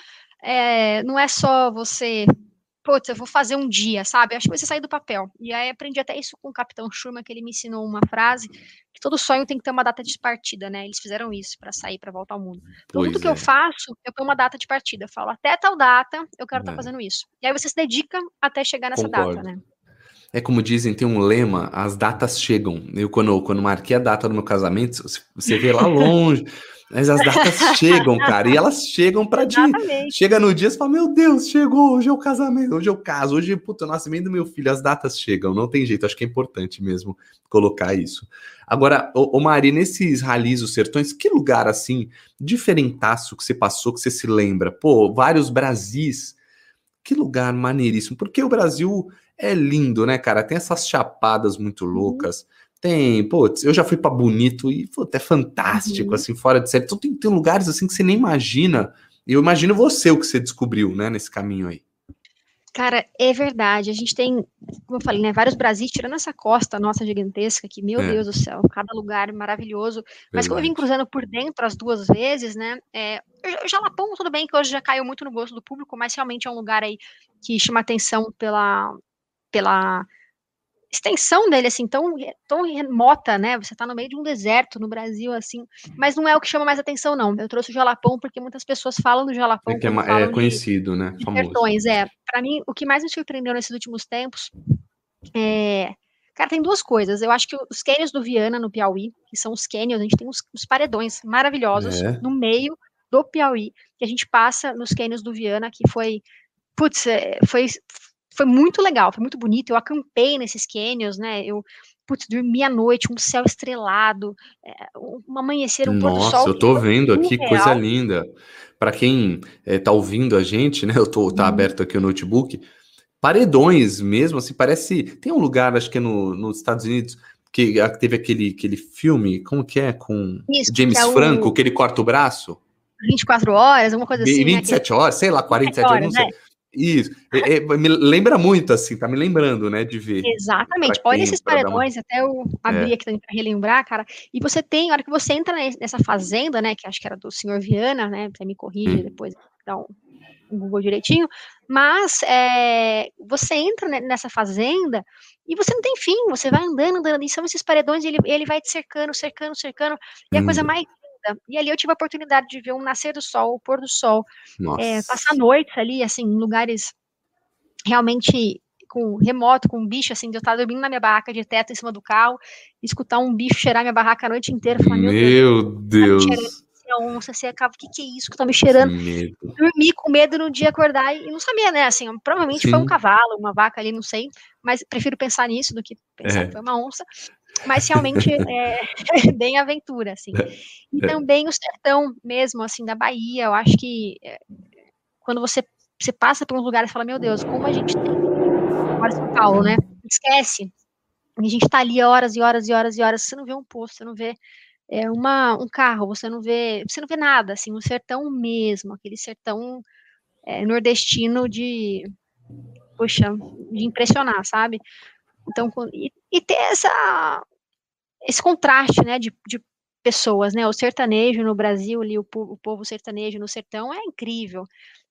é, não é só você, putz, eu vou fazer um dia, sabe? Acho que você sair do papel. E aí aprendi até isso com o Capitão Schurman, que ele me ensinou uma frase, que todo sonho tem que ter uma data de partida, né? Eles fizeram isso para sair, para voltar ao mundo. Então tudo Pois que eu é. faço, eu ponho uma data de partida. Eu falo, até tal data, eu quero estar É, fazendo isso. E aí você se dedica até chegar nessa data, concordo. né? É como dizem, tem um lema, as datas chegam. Eu, quando, quando marquei a data do meu casamento, você vê lá longe, mas as datas chegam, cara, e elas chegam pra ti. Exatamente. Chega no dia, você fala, meu Deus, chegou, hoje é o casamento, hoje eu caso, hoje, puta, o nascimento do meu filho, as datas chegam, não tem jeito, acho que é importante mesmo colocar isso. Agora, ô, ô Mari, nesses ralis dos sertões, que lugar, assim, diferentaço que você passou, que você se lembra? Pô, vários Brasis, que lugar maneiríssimo, porque o Brasil é lindo, né, cara? Tem essas chapadas muito Uhum, loucas. Tem, putz, eu já fui pra Bonito e, putz, é fantástico, uhum. assim, fora de série. Então tem, tem lugares, assim, que você nem imagina. E eu imagino você o que você descobriu, né, nesse caminho aí. Cara, é verdade. A gente tem, como eu falei, né, vários Brasis, tirando essa costa nossa gigantesca, que, meu É, Deus do céu, cada lugar maravilhoso. Mas como eu vim verdade. cruzando por dentro as duas vezes, né, é, o Jalapão, tudo bem que hoje já caiu muito no gosto do público, mas realmente é um lugar aí que chama atenção pela, pela extensão dele, assim, tão, tão remota, né? Você tá no meio de um deserto no Brasil, assim, mas não é o que chama mais atenção, não. Eu trouxe o Jalapão porque muitas pessoas falam do É Jalapão que é, quando ma- é falam de, conhecido, né? de Famoso. sertões. É, para mim, o que mais me surpreendeu nesses últimos tempos é. Cara, tem duas coisas. Eu acho que os cânions do Viana, no Piauí, que são os cânions, a gente tem uns, uns paredões maravilhosos É. no meio do Piauí, que a gente passa nos cânions do Viana, que foi. Putz, é, foi, foi muito legal, foi muito bonito. Eu acampei nesses cânions, né? Eu putz, dormir à noite, um céu estrelado, é, um amanhecer, um pôr do Nossa, sol eu tô vendo aqui, coisa surreal. linda. Para quem é, tá ouvindo a gente, né? Eu tô tá Uhum. aberto aqui o notebook. Paredões mesmo, assim, parece. Tem um lugar, acho que é no, nos Estados Unidos, que ah, teve aquele, aquele filme, como que é? Com Isso, que é James o Franco, que ele corta o braço? vinte e quatro horas, alguma coisa assim, né? vinte e Aquele sete horas, sei lá, vinte e quarenta e sete sete horas, horas, não né? sei. Isso. É, é, me lembra muito, assim, tá me lembrando, né, de ver. Para Exatamente. Olha quem, esses para dar uma. paredões, até eu abri É. aqui também para relembrar, cara. E você tem, a hora que você entra nes- nessa fazenda, né, que acho que era do senhor Viana, né, você me corrige Hum. depois, dá um, um Google direitinho, mas é, você entra ne- nessa fazenda e você não tem fim, você vai andando, andando, e são esses paredões e ele, ele vai te cercando, cercando, cercando, e é a coisa Lindo. mais linda. E ali eu tive a oportunidade de ver um nascer do sol, o pôr do sol, é, passar Nossa. noites ali, assim, em lugares realmente com remoto, com um bicho, assim, de eu estar dormindo na minha barraca de teto em cima do carro, escutar um bicho cheirar minha barraca a noite inteira, falar, meu Deus, Meu tá me cheirando, Deus. se é onça, se é cavalo, o que que é isso que tá me Que cheirando? medo. Dormir com medo no dia acordar e não sabia, né, assim, provavelmente foi um Sim. cavalo, uma vaca ali, não sei, mas prefiro pensar nisso do que pensar que É. foi uma onça, mas realmente é bem aventura, assim. E É. também o sertão mesmo, assim, da Bahia, eu acho que é, quando você, você passa por uns lugares e fala, meu Deus, como a gente tem, mora em São Paulo, né, esquece, e a gente tá ali horas e horas e horas e horas, você não vê um posto, você não vê é, uma, um carro, você não vê, você não vê nada, assim, um sertão mesmo, aquele sertão é, nordestino de, poxa, de impressionar, sabe? Então, e, e ter essa, esse contraste, né, de, de pessoas, né? O sertanejo no Brasil, ali, o, o povo sertanejo no sertão é incrível,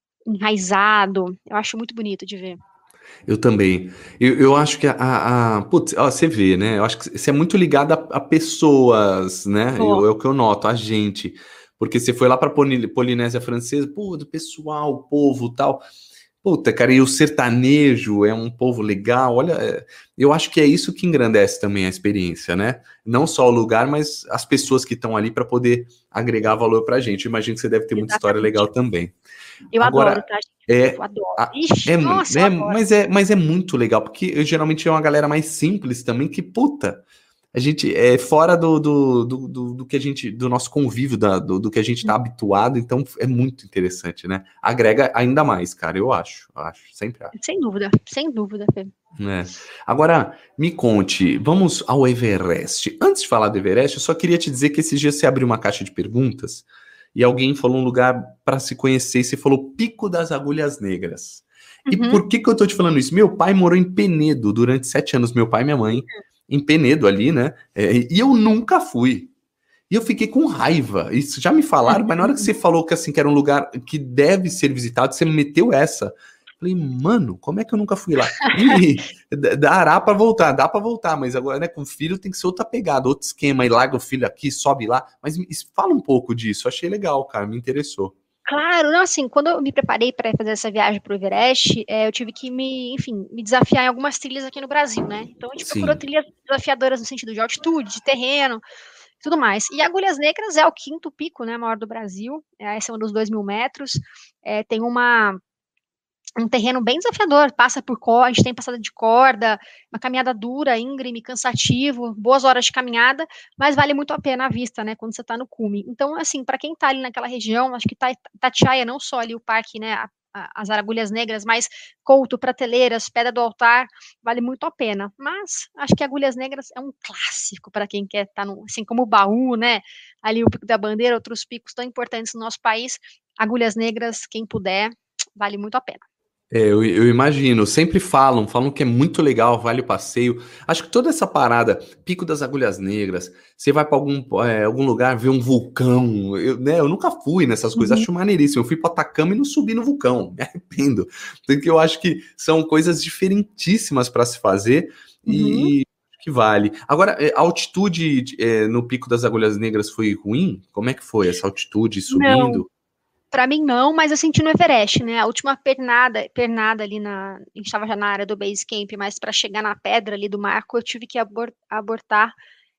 enraizado, eu acho muito bonito de ver. Eu também. Eu, eu acho que a, a, a- putz, ó, você vê, né? Eu acho que você é muito ligado a, a pessoas, né? Ó, Eu, é o que eu noto, a gente. Porque você foi lá para Polinésia Francesa, pô, do pessoal, o povo, tal. Puta, cara, e o sertanejo é um povo legal. Olha, é, eu acho que é isso que engrandece também a experiência, né? Não só o lugar, mas as pessoas que estão ali para poder agregar valor para a gente. Eu imagino que você deve ter muita história legal exatamente. também. Eu adoro, Agora, tá, gente? Eu é, adoro. a- Ixi, é, nossa, eu é, adoro. mas é, mas é muito legal, porque eu, geralmente é uma galera mais simples também, que, puta, a gente é fora do, do, do, do, do que a gente, do nosso convívio, da, do, do que a gente tá habituado, então é muito interessante, né? Agrega ainda mais, cara, eu acho, eu acho, sempre acho. Sem dúvida, sem dúvida, Fê. Né? Agora, me conte, vamos ao Everest. Antes de falar do Everest, eu só queria te dizer que esses dias você abriu uma caixa de perguntas e alguém falou um lugar para se conhecer e você falou Pico das Agulhas Negras. E Uhum. por que que eu tô te falando isso? Meu pai morou em Penedo durante sete anos, meu pai e minha mãe, em Penedo ali, né? É, e eu nunca fui. E eu fiquei com raiva. Isso já me falaram, mas na hora que você falou que assim que era um lugar que deve ser visitado, você me meteu essa. Falei, mano, como é que eu nunca fui lá? E dará para voltar, dá para voltar, mas agora, né, com filho tem que ser outra pegada, outro esquema, e larga o filho aqui, sobe lá. Mas me- fala um pouco disso, achei legal, cara, me interessou. Claro, não, assim, quando eu me preparei para fazer essa viagem para o Everest, é, eu tive que me, enfim, me desafiar em algumas trilhas aqui no Brasil, né? Então a gente procurou Sim. trilhas desafiadoras no sentido de altitude, de terreno, tudo mais. E Agulhas Negras é o quinto pico, né, maior do Brasil, é acima dos dois mil metros, é, tem uma um terreno bem desafiador, passa por corda, a gente tem passada de corda, uma caminhada dura, íngreme, cansativo, boas horas de caminhada, mas vale muito a pena a vista, né, quando você está no cume. Então, assim, para quem está ali naquela região, acho que Itatiaia, não só ali o parque, né, a, a, as Agulhas Negras, mas Couto, Prateleiras, Pedra do Altar, vale muito a pena. Mas acho que Agulhas Negras é um clássico para quem quer estar, tá assim como o Baú, né, ali o Pico da Bandeira, outros picos tão importantes no nosso país, Agulhas Negras, quem puder, vale muito a pena. É, eu, eu imagino, sempre falam, falam que é muito legal, vale o passeio. Acho que toda essa parada, Pico das Agulhas Negras, você vai para algum, é, algum lugar ver um vulcão, eu, né, eu nunca fui nessas coisas, Uhum. acho maneiríssimo. Eu fui para Atacama e não subi no vulcão, me arrependo. Porque eu acho que são coisas diferentíssimas para se fazer Uhum. e, e que vale. Agora, é, a altitude é, no Pico das Agulhas Negras foi ruim? Como é que foi essa altitude Não, subindo? para mim não, mas eu senti no Everest, né? A última pernada, pernada ali na, a gente estava já na área do base camp, mas para chegar na pedra ali do marco, eu tive que abor, abortar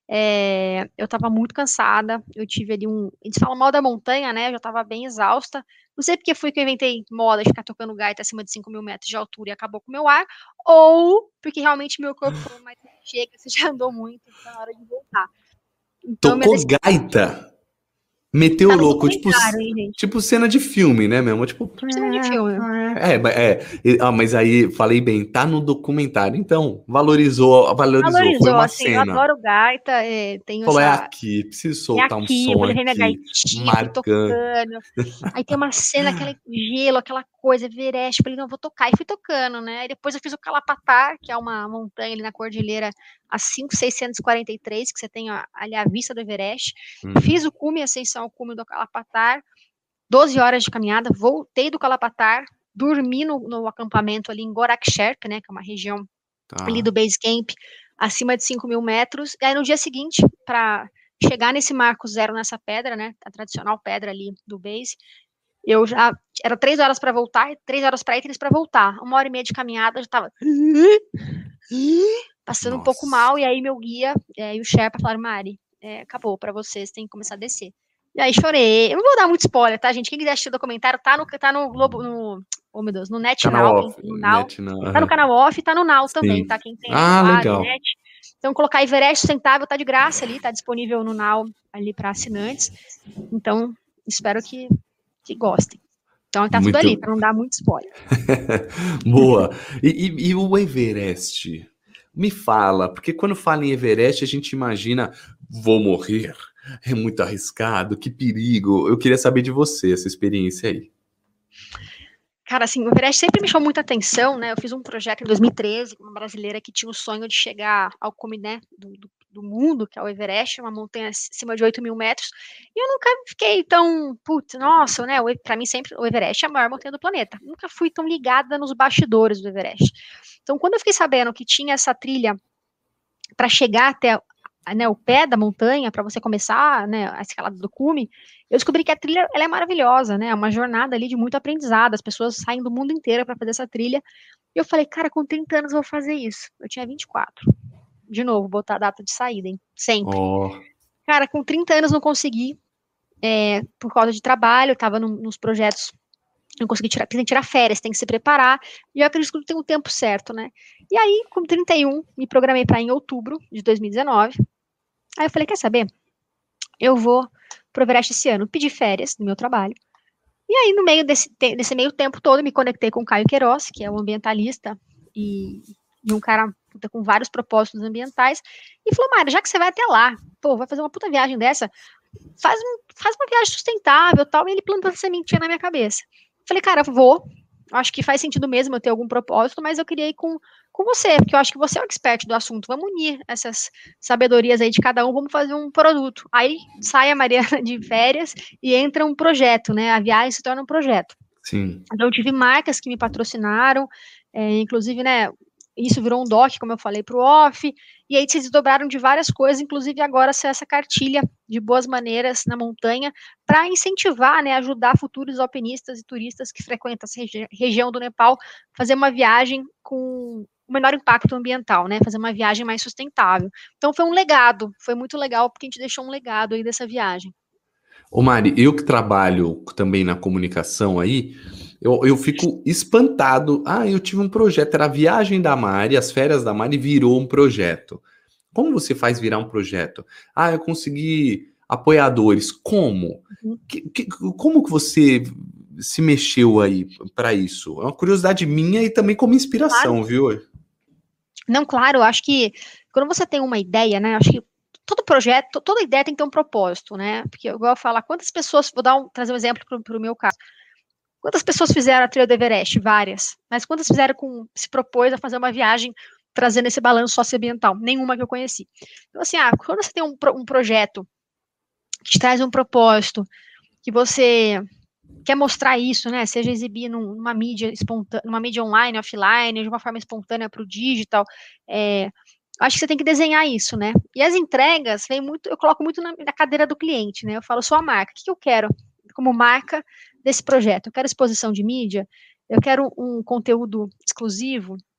É, eu estava muito cansada, eu tive ali um. Eles falam mal da montanha, né? Eu já estava bem exausta. Não sei porque fui que eu inventei moda de ficar tocando gaita acima de cinco mil metros de altura e acabou com o meu ar, ou porque realmente meu corpo falou, mas chega, você já andou muito, tá na hora de voltar. Então, minha Tocou decisão gaita? Meteu o tá no louco, tipo, documentário, hein, gente? tipo cena de filme, né, mesmo? Tipo. Tipo cena de filme. É, mas- é, e- ah, mas aí falei bem, tá no documentário. Então, valorizou, valorizou, foi Valorizou, uma assim, eu cena. adoro gaita, é, tenho Falou, é essa. aqui, preciso É soltar um aqui, eu som vou levar minha aqui, gaitinha, fui marcando. tocando. Aí tem uma cena, aquele gelo, aquela coisa, Everest. Falei, não, vou tocar. E fui tocando, né? Aí depois eu fiz o Calapatar, que é uma montanha ali na Cordilheira, a cinco mil seiscentos e quarenta e três, que você tem ó, ali a vista do Everest. Hum. Fiz o cume, a ascensão ao cume do Calapatar, doze horas de caminhada, voltei do Calapatar, dormi no, no acampamento ali em Gorakchep, né? Que é uma região Tá. ali do base camp, acima de cinco mil metros. E aí no dia seguinte, para chegar nesse marco zero nessa pedra, né, a tradicional pedra ali do base, eu já era três horas para voltar, três horas para ir, três para voltar. Uma hora e meia de caminhada, eu já estava passando Nossa. um pouco mal. E aí meu guia é, e o Sherpa falaram, Mari, é, acabou para vocês, tem que começar a descer. E aí chorei. Eu não vou dar muito spoiler, tá, gente? Quem quiser assistir o documentário, tá no, tá no Globo, no, oh meu Deus, no Canal NetNow, off, no Now. net não. Tá no canal off e tá no Now também, Sim. tá? Quem tem aí Ah, Claro, legal. Net. Então, colocar Everest Sustentável tá de graça ali, tá disponível no Now ali para assinantes. Então, espero que, que gostem. Então, tá Muito... tudo ali, para não dar muito spoiler. Boa. E, e, e o Everest? Me fala, porque quando fala em Everest, a gente imagina, vou morrer, é muito arriscado, que perigo. Eu queria saber de você, essa experiência aí. Cara, assim, o Everest sempre me chamou muita atenção, né? Eu fiz um projeto em dois mil e treze com uma brasileira que tinha o sonho de chegar ao cume, né, do, do, do mundo, que é o Everest, uma montanha acima de oito mil metros. E eu nunca fiquei tão, putz, nossa, né? Para mim sempre o Everest é a maior montanha do planeta. Nunca fui tão ligada nos bastidores do Everest. Então, quando eu fiquei sabendo que tinha essa trilha para chegar até, né, o pé da montanha, para você começar, né, a escalada do cume, eu descobri que a trilha ela é maravilhosa, né? É uma jornada ali de muito aprendizado. As pessoas saem do mundo inteiro para fazer essa trilha. E eu falei, cara, com trinta anos eu vou fazer isso. Eu tinha vinte e quatro. De novo, botar a data de saída, hein? Sempre. Oh. Cara, com trinta anos não consegui, é, por causa de trabalho, eu tava num, nos projetos, não consegui tirar, tem que tirar férias, tem que se preparar, e eu acredito que tem um tempo certo, né? E aí, com trinta e um, me programei para em outubro de dois mil e dezenove. Aí eu falei, quer saber? Eu vou pro Everest esse ano, pedi férias do meu trabalho. E aí, no meio desse, desse meio tempo todo, me conectei com o Caio Queiroz, que é um ambientalista e, e um cara puta, com vários propósitos ambientais, e falou, Mari, já que você vai até lá, pô, vai fazer uma puta viagem dessa, faz, um, faz uma viagem sustentável, tal, e ele plantou essa sementinha na minha cabeça. Falei, cara, vou, acho que faz sentido mesmo eu ter algum propósito, mas eu queria ir com, com você, porque eu acho que você é o expert do assunto, vamos unir essas sabedorias aí de cada um, vamos fazer um produto. Aí sai a Mariana de férias e entra um projeto, né, a viagem se torna um projeto. Sim. Então eu tive marcas que me patrocinaram, é, inclusive, né, isso virou um doc, como eu falei, para o off, e aí se desdobraram de várias coisas, inclusive agora ser essa cartilha de boas maneiras na montanha, para incentivar, né, ajudar futuros alpinistas e turistas que frequentam essa regi região do Nepal, fazer uma viagem com o menor impacto ambiental, né, fazer uma viagem mais sustentável. Então foi um legado, foi muito legal, porque a gente deixou um legado aí dessa viagem. Ô Mari, eu que trabalho também na comunicação aí, eu, eu fico espantado. Ah, eu tive um projeto, era a viagem da Mari, as férias da Mari virou um projeto. Como você faz virar um projeto? Ah, eu consegui apoiadores. Como? Uhum. Que, que, como que você se mexeu aí para isso? É uma curiosidade minha e também como inspiração, Claro. viu? Não, claro, eu acho que quando você tem uma ideia, né, acho que todo projeto, toda ideia tem que ter um propósito, né, porque eu gosto de falar, quantas pessoas, vou dar um, trazer um exemplo para o meu caso, quantas pessoas fizeram a trilha do Everest? Várias, mas quantas fizeram com, se propôs a fazer uma viagem trazendo esse balanço socioambiental? Nenhuma que eu conheci. Então, assim, ah, quando você tem um, um projeto que te traz um propósito, que você quer mostrar isso, né, seja exibir numa mídia espontânea, numa mídia online, offline, de uma forma espontânea para o digital, é, acho que você tem que desenhar isso, né, e as entregas, vem muito, eu coloco muito na, na cadeira do cliente, né, eu falo, sou a marca, o que, que eu quero como marca desse projeto? Eu quero exposição de mídia, eu quero um conteúdo exclusivo,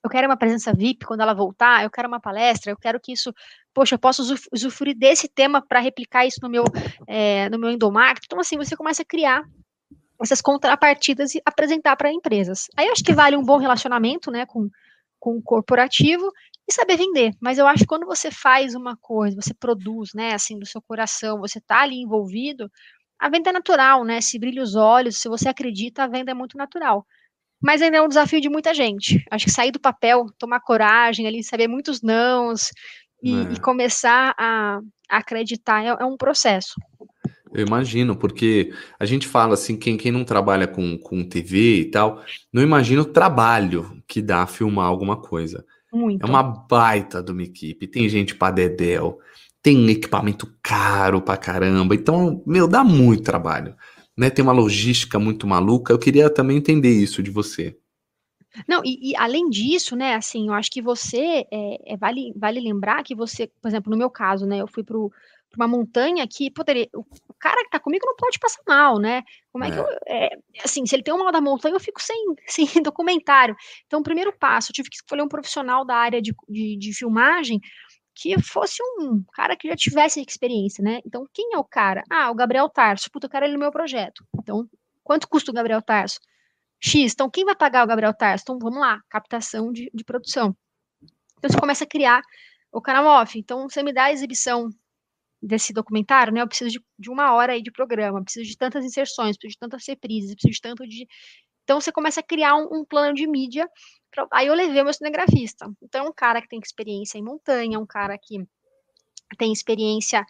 eu quero uma presença V I P quando ela voltar, eu quero uma palestra, eu quero que isso, poxa, eu posso usufruir desse tema para replicar isso no meu, é, no meu endomarketing. Então, assim, você começa a criar essas contrapartidas e apresentar para empresas. Aí eu acho que vale um bom relacionamento, né, com, com o corporativo e saber vender. Mas eu acho que quando você faz uma coisa, você produz, né, assim, do seu coração, você está ali envolvido, a venda é natural, né, se brilha os olhos, se você acredita, a venda é muito natural. Mas ainda é um desafio de muita gente. Acho que sair do papel, tomar coragem ali, saber muitos nãos e, e É. começar a, a acreditar é, é um processo. Eu imagino, porque a gente fala assim, quem, quem não trabalha com, com T V e tal, não imagina o trabalho que dá filmar alguma coisa. É Muito. uma baita de uma equipe, tem gente pra dedéu, tem equipamento caro pra caramba, então, meu, dá muito trabalho, né? Tem uma logística muito maluca, eu queria também entender isso de você. Não, e, e além disso, né, assim, eu acho que você, é, é, vale, vale lembrar que você, por exemplo, no meu caso, né, eu fui para uma montanha que poderia, o, o cara que tá comigo não pode passar mal, né, como é que eu, É, é, assim, se ele tem um mal da montanha, eu fico sem, sem documentário. Então, o primeiro passo, eu tive que escolher um profissional da área de, de, de filmagem que fosse um cara que já tivesse experiência, né, então, quem é o cara? Ah, o Gabriel Tarso, puta, eu quero ele no meu projeto. Então, quanto custa o Gabriel Tarso? X, então quem vai pagar o Gabriel Tarso? Então vamos lá, captação de, de produção. Então você começa a criar o canal off. Então você me dá a exibição desse documentário, né? Eu preciso de, de uma hora aí de programa, preciso de tantas inserções, preciso de tantas reprises, preciso de tanto de. Então você começa a criar um, um plano de mídia. Pra... Aí eu levei o meu cinegrafista. Então é um cara que tem experiência em montanha, um cara que tem experiência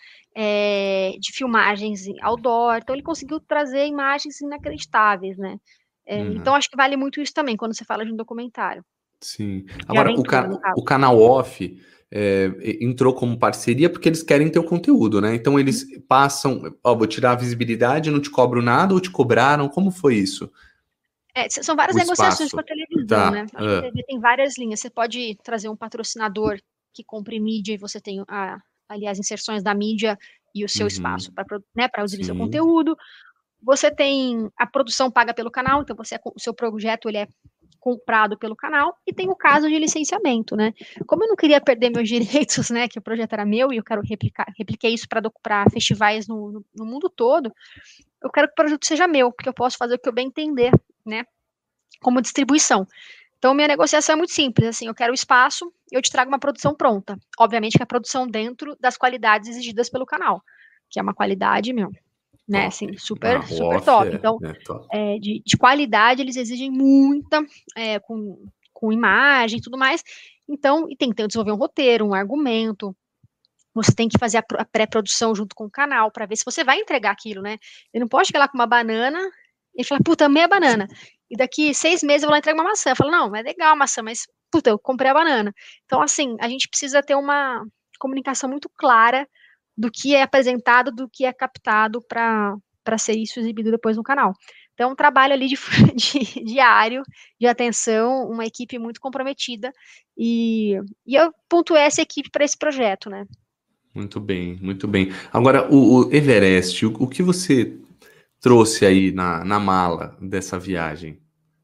é, de filmagens em outdoor, então ele conseguiu trazer imagens inacreditáveis, né? É, então uhum, acho que vale muito isso também quando você fala de um documentário, sim. de Agora, o, aventura, ca- no caso. o canal off é, entrou como parceria porque eles querem ter o conteúdo, né? Então eles passam, ó, vou tirar a visibilidade, não te cobro nada, ou te cobraram, como foi isso? É, são várias O negociações com a espaço. televisão, né? Tá. Acho que a Ah, T V tem várias linhas. Você pode trazer um patrocinador que compre mídia e você tem a, ali as inserções da mídia e o seu espaço uhum, para, né, para exibir seu sim. conteúdo. Você tem a produção paga pelo canal, então você, o seu projeto ele é comprado pelo canal, e tem o caso de licenciamento, né? Como eu não queria perder meus direitos, né, que o projeto era meu e eu quero replicar, repliquei isso para festivais no, no, no mundo todo, eu quero que o projeto seja meu, porque eu posso fazer o que eu bem entender, né, como distribuição. Então, minha negociação é muito simples, assim, eu quero o espaço, eu te trago uma produção pronta. Obviamente que a produção dentro das qualidades exigidas pelo canal, que é uma qualidade, meu, né, Top. assim, super, Ah, o super off top. é, Então, é top. é, de, de qualidade, eles exigem muita, é, com, com imagem e tudo mais. Então, e tem que desenvolver um roteiro, um argumento. Você tem que fazer a, a pré-produção junto com o canal para ver se você vai entregar aquilo, né? Ele não pode chegar lá com uma banana e falar, puta, amei a banana. E daqui seis meses eu vou lá entregar uma maçã. Eu falo, não, é legal a maçã, mas, puta, eu comprei a banana. Então, assim, a gente precisa ter uma comunicação muito clara do que é apresentado, do que é captado para para ser isso exibido depois no canal. Então, um trabalho ali de, de diário, de atenção, uma equipe muito comprometida, e, e eu pontuei essa equipe para esse projeto, né? Muito bem, muito bem. Agora, o, o Everest, o, o que você trouxe aí na, na mala dessa viagem?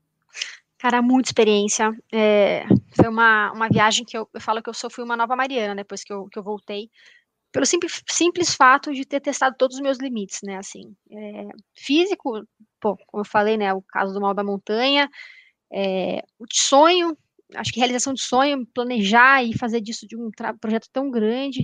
Cara, muita experiência. É, foi uma, uma viagem que eu, eu falo que eu só fui uma nova Mariana depois que eu, que eu voltei, pelo simples, simples fato de ter testado todos os meus limites, né? Assim, é, físico, pô, como eu falei, né? O caso do mal da montanha, é, o de sonho, acho que realização de sonho, planejar e fazer disso de um projeto tão grande.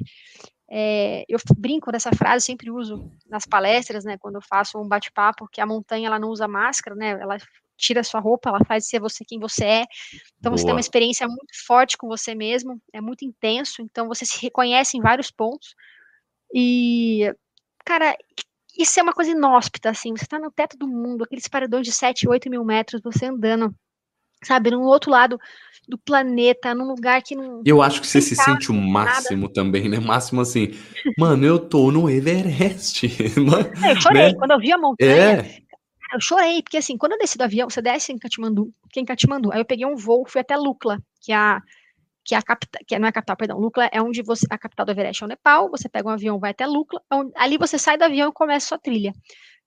É, eu brinco dessa frase, sempre uso nas palestras, né? Quando eu faço um bate-papo, que a montanha ela não usa máscara, né? Ela tira sua roupa, ela faz ser você quem você é. Então você tem uma Boa. experiência muito forte com você mesmo, é muito intenso, então você se reconhece em vários pontos. E, cara, isso é uma coisa inóspita, assim, você tá no teto do mundo, aqueles paredões de sete, oito mil metros, você andando, sabe, no outro lado do planeta, num lugar que não, Eu acho que você sem se carro, sente o sem nada. máximo também, né? Máximo assim, mano, eu tô no Everest, Eu chorei, né? quando eu vi a montanha, É, eu chorei, porque assim, quando eu desci do avião, você desce em Katmandu, que é em Katmandu, aí eu peguei um voo, fui até Lukla, que é a que é a capital, que não é a capital, perdão, Lukla é onde você, a capital do Everest é o Nepal, você pega um avião, vai até Lukla, onde, ali você sai do avião e começa a sua trilha.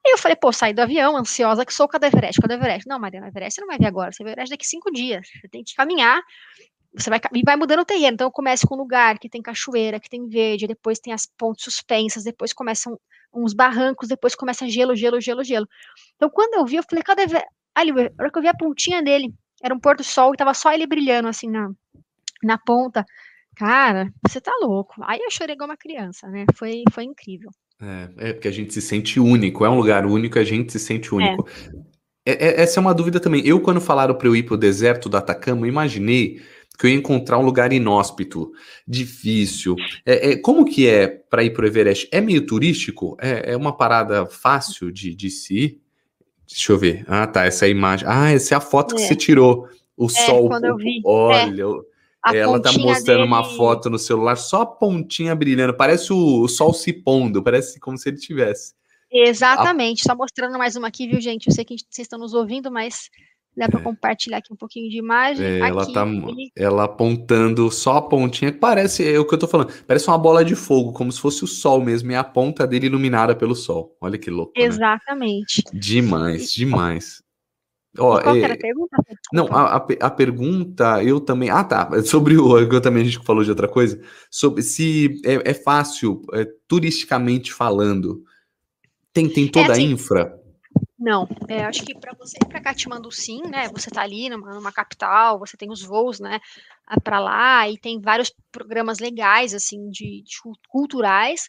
E eu falei, pô, saí do avião, ansiosa que sou, cadê o Everest? Cadê o Everest? Não, Mariana, o Everest você não vai ver agora, você vai ver o Everest daqui cinco dias, você tem que caminhar, você vai, e vai mudando o terreno, então eu começo com um lugar que tem cachoeira, que tem verde, depois tem as pontes suspensas, depois começam uns barrancos, depois começa gelo, gelo, gelo, gelo. Então quando eu vi, eu falei, cadê o Everest? Ali, a hora que eu vi a pontinha dele, era um pôr do sol, e tava só ele brilhando, assim, na, na ponta. Cara, você tá louco. Aí eu chorei igual uma criança, né? Foi, foi incrível. É, é porque a gente se sente único, é um lugar único, a gente se sente É. único. É, é, essa é uma dúvida também. Eu, quando falaram para eu ir pro deserto do Atacama, eu imaginei que eu ia encontrar um lugar inóspito, difícil. É, é, como que é para ir pro Everest? É meio turístico? É, é uma parada fácil de, de se ir? Deixa eu ver. Ah, tá, essa é a imagem. Ah, essa é a foto que É, você tirou. O é, sol, quando eu o- vi, é, olha, a ela tá pontinha mostrando uma dele. foto no celular, só a pontinha brilhando. Parece o, o sol se pondo, parece como se ele tivesse. A- Exatamente, só mostrando mais uma aqui, viu, gente? Eu sei que vocês estão nos ouvindo, mas dá para compartilhar aqui um pouquinho de imagem. é, ela tá Aqui, ele, ela apontando só a pontinha, que parece, é o que eu tô falando, parece uma bola de fogo, como se fosse o sol mesmo, e a ponta dele iluminada pelo sol. Olha que louco, né? exatamente. E, Demais, demais. e Ó, qual que era a é, pergunta? não, Desculpa. a, a, pe- a pergunta eu também. Ah, tá. Sobre o. Eu também a gente falou de outra coisa. Sobre se é, é fácil, é, turisticamente falando, tem, tem É toda a assim, infra? não, é, acho que para você ir para Katmandu, sim, né? Você tá ali numa, numa capital, você tem os voos, né? Para lá e tem vários programas legais, assim, de, de culturais.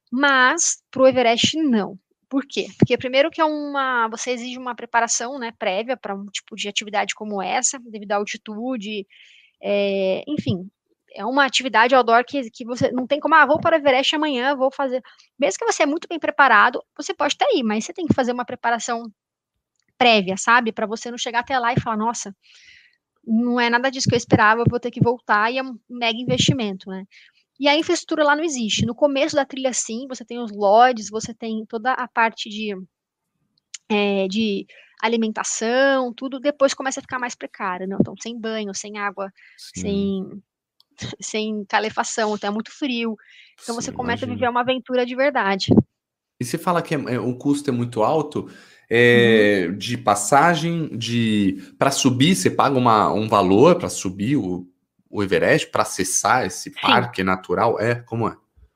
Mas para o Everest não. Por quê? Porque primeiro que é uma, você exige uma preparação, né, prévia para um tipo de atividade como essa, devido à altitude, é, enfim, é uma atividade outdoor que, que você não tem como, ah, vou para o Everest amanhã, vou fazer. Mesmo que você é muito bem preparado, você pode até ir, mas você tem que fazer uma preparação prévia, sabe? Para você não chegar até lá e falar, nossa, não é nada disso que eu esperava, eu vou ter que voltar e é um mega investimento, né? E a infraestrutura lá não existe. No começo da trilha, sim, você tem os lodges, você tem toda a parte de, é, de alimentação, tudo. Depois começa a ficar mais precário, né? Então, sem banho, sem água, Sim, sem, sem calefação, então é muito frio. Então, sim, você começa a imagino. viver uma aventura de verdade. E você fala que é, é- o custo é muito alto, Uhum. é, de passagem, de para subir, você paga uma, um valor para subir o, o Everest, para acessar esse Sim, parque natural? É, como é?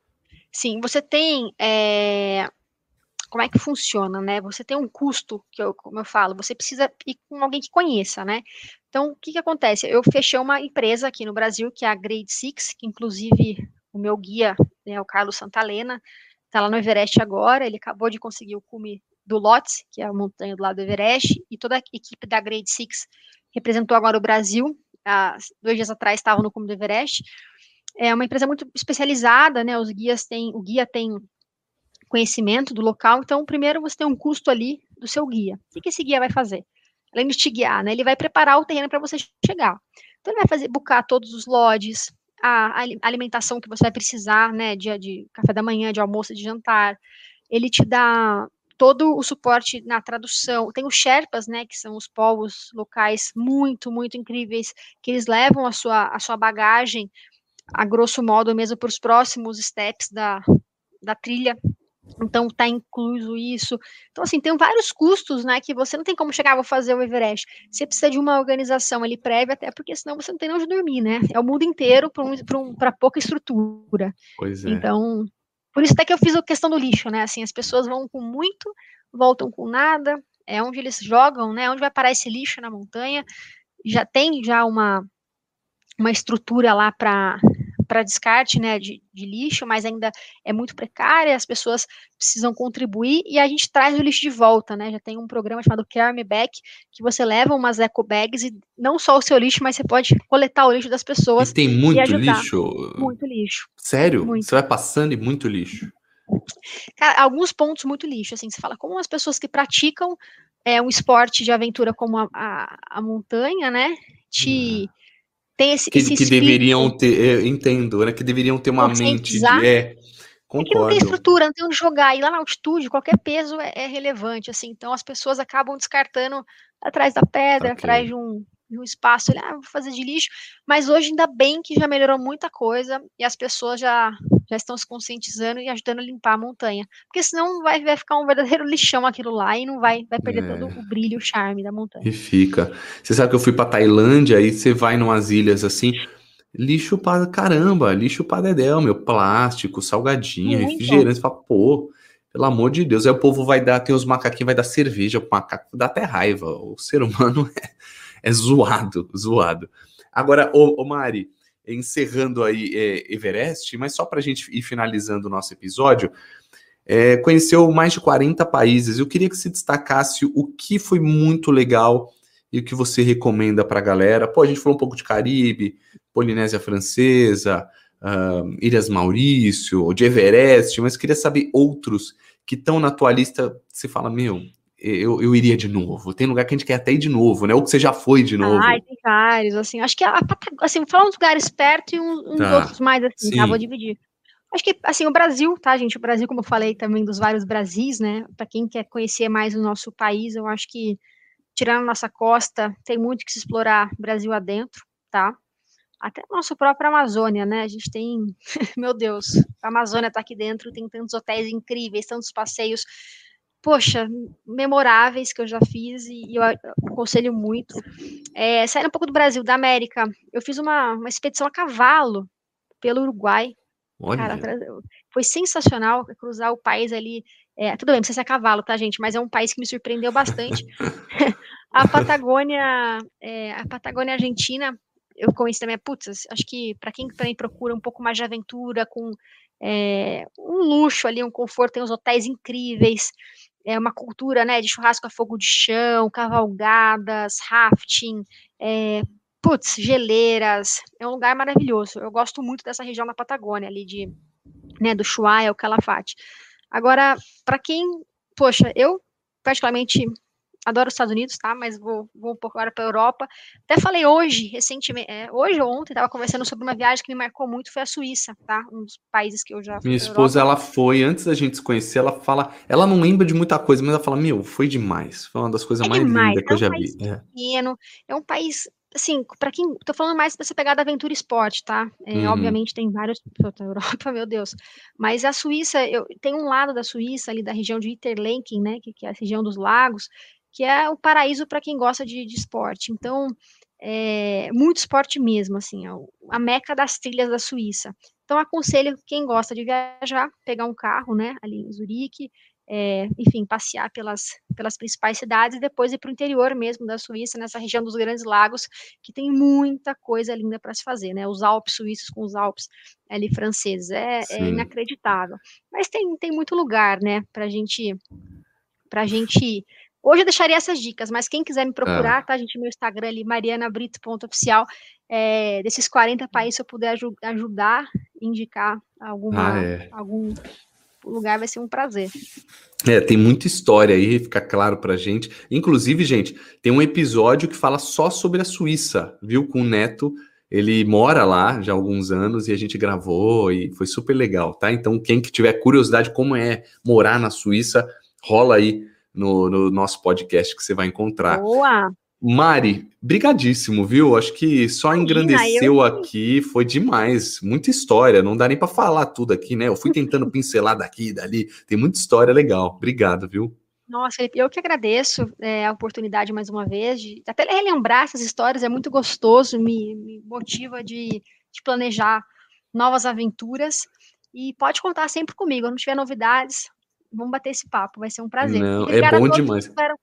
sim. Você tem. É, como é que funciona, né? Você tem um custo, que eu, como eu falo, você precisa ir com alguém que conheça, né? Então, o que que acontece? Eu fechei uma empresa aqui no Brasil, que é a Grade Six, que inclusive o meu guia, né, o Carlos Santalena, está lá no Everest agora, ele acabou de conseguir o cume do Lhotse, que é a montanha do lado do Everest, e toda a equipe da Grade Six representou agora o Brasil, há dois dias atrás estavam no cume do Everest. É uma empresa muito especializada, né? Os guias têm, o guia tem conhecimento do local. Então, primeiro você tem um custo ali do seu guia. O que esse guia vai fazer? Além de te guiar, né? Ele vai preparar o terreno para você chegar. Então, ele vai fazer, buscar todos os lodges, a, a alimentação que você vai precisar, né? De, de café da manhã, de almoço, de jantar. Ele te dá todo o suporte na tradução. Tem os Sherpas, né? Que são os povos locais muito, muito incríveis, que eles levam a sua, a sua bagagem, a grosso modo, mesmo para os próximos steps da, da trilha. Então tá incluso isso. Então, assim, tem vários custos, né? Que você não tem como chegar, vou fazer o Everest. Você precisa de uma organização ali prévia, até porque senão você não tem onde dormir, né? É o mundo inteiro para um, um, pouca estrutura. Pois é. Então, por isso até que eu fiz a questão do lixo, né? Assim, as pessoas vão com muito, voltam com nada. É onde eles jogam, né? Onde vai parar esse lixo na montanha? Já tem já uma, uma estrutura lá para para descarte, né, de, de lixo, mas ainda é muito precária, as pessoas precisam contribuir e a gente traz o lixo de volta, né, já tem um programa chamado Care Me Back, que você leva umas eco bags e não só o seu lixo, mas você pode coletar o lixo das E pessoas tem e muito ajudar. lixo? Muito lixo, Sério? Você muito. vai passando e muito lixo? Cara, alguns pontos muito lixo, assim, você fala, como as pessoas que praticam é, um esporte de aventura como a, a, a montanha, né, te tem esse, Que, esse que espírito deveriam ter, eu entendo, né? Que deveriam ter uma mente conscientizar. de. É, É que não tem concordo. estrutura, não tem onde jogar. E lá na altitude, qualquer peso é, é relevante, assim. Então as pessoas acabam descartando atrás da pedra, atrás Saquei. de um, de um espaço. Ali, ah, vou fazer de lixo. Mas hoje ainda bem que já melhorou muita coisa e as pessoas já já estão se conscientizando e ajudando a limpar a montanha. Porque senão vai, vai ficar um verdadeiro lixão aquilo lá e não vai, vai perder todo É, o brilho, o charme da montanha. e fica. Você sabe que eu fui pra Tailândia, aí você vai numas ilhas assim, lixo pra caramba, lixo pra dedéu, meu, plástico, salgadinho, Muito. refrigerante, você fala, pô, pelo amor de Deus. Aí o povo vai dar, tem os macaquinhos, vai dar cerveja pro macaco, dá até raiva. O ser humano é, é zoado, zoado. Agora, ô, ô Mari, encerrando aí é, Everest, mas só pra gente ir finalizando o nosso episódio, é, conheceu mais de quarenta países. Eu queria que você destacasse o que foi muito legal e o que você recomenda para a galera. Pô, a gente falou um pouco de Caribe, Polinésia Francesa, uh, Ilhas Maurício, de Everest, mas queria saber outros que estão na tua lista. Você fala, meu, eu, eu iria de novo. Tem lugar que a gente quer até ir de novo, né? Ou que você já foi de novo. Ai, tem vários, assim, acho que a Patagônia, assim, vou falar uns lugares perto e uns, uns Tá, outros mais, assim, tá, vou sim. dividir. Acho que, assim, o Brasil, tá, gente, o Brasil, como eu falei também dos vários Brasis, né, para quem quer conhecer mais o nosso país, eu acho que, tirando a nossa costa, tem muito que se explorar Brasil adentro, tá, até a nossa própria Amazônia, né, a gente tem, meu Deus, a Amazônia tá aqui dentro, tem tantos hotéis incríveis, tantos passeios, poxa, memoráveis que eu já fiz e, e eu aconselho muito. É, saindo um pouco do Brasil, da América, eu fiz uma, uma expedição a cavalo pelo Uruguai. Cara, Olha. foi sensacional cruzar o país ali. É, tudo bem, não precisa ser a cavalo, tá, gente? Mas é um país que me surpreendeu bastante. A Patagônia, é, a Patagônia Argentina, eu conheci também. Putz, acho que para quem também procura um pouco mais de aventura, com é, um luxo ali, um conforto, tem uns hotéis incríveis, é uma cultura, né, de churrasco a fogo de chão, cavalgadas, rafting, é, putz, geleiras, é um lugar maravilhoso. Eu gosto muito dessa região da Patagônia, ali de, né, do Ushuaia, o Calafate. Agora, para quem, poxa, eu particularmente adoro os Estados Unidos, tá? Mas vou, vou um pouco agora para a Europa. Até falei hoje, recentemente, é, hoje ou ontem, estava conversando sobre uma viagem que me marcou muito, foi a Suíça, tá? Um dos países que eu já fui Minha para a Europa. esposa, ela foi, antes da gente se conhecer, ela fala, ela não lembra de muita coisa, mas ela fala, meu, foi demais. Foi uma das coisas É mais demais, lindas que é eu um já país vi. É. pequeno, é um país, assim, para quem, tô falando mais dessa pegada aventura e esporte, tá? É, Uhum. obviamente tem vários, puta, Europa, meu Deus, mas a Suíça, eu, tem um lado da Suíça, ali da região de Interlaken, né, que, que é a região dos lagos, que é o paraíso para quem gosta de, de esporte, então, é, muito esporte mesmo, assim, é o- a meca das trilhas da Suíça. Então, aconselho quem gosta de viajar, pegar um carro, né, ali em Zurique, é, enfim, passear pelas, pelas principais cidades e depois ir para o interior mesmo da Suíça, nessa região dos Grandes Lagos, que tem muita coisa linda para se fazer, né? Os Alpes suíços com os Alpes ali franceses, é, é Sim. inacreditável. Mas tem, tem muito lugar, né, para gente, para gente ir. Hoje eu deixaria essas dicas, mas quem quiser me procurar, Ah, tá, gente, meu Instagram ali, marianabrito.oficial, é, desses quarenta países, se eu puder aju ajudar, indicar ah, alguma, é. algum lugar, vai ser um prazer. É, tem muita história aí, fica claro pra gente. Inclusive, gente, tem um episódio que fala só sobre a Suíça, viu? Com o Neto. Ele mora lá já há alguns anos e a gente gravou e foi super legal, tá? Então, quem que tiver curiosidade como é morar na Suíça, rola aí no, no nosso podcast que você vai encontrar. Boa! Mari, brigadíssimo, viu? Acho que só Imagina, eu engrandeceu que. aqui, foi demais. Muita história, não dá nem para falar tudo aqui, né? Eu fui tentando pincelar daqui e dali, tem muita história legal. Obrigado, viu? Nossa, Felipe, eu que agradeço é, a oportunidade mais uma vez de até relembrar essas histórias, é muito gostoso, me, me motiva de, de planejar novas aventuras. E pode contar sempre comigo, quando tiver novidades, vamos bater esse papo, vai ser um prazer. E Não, é obrigada a bom todos que demais. estiveram.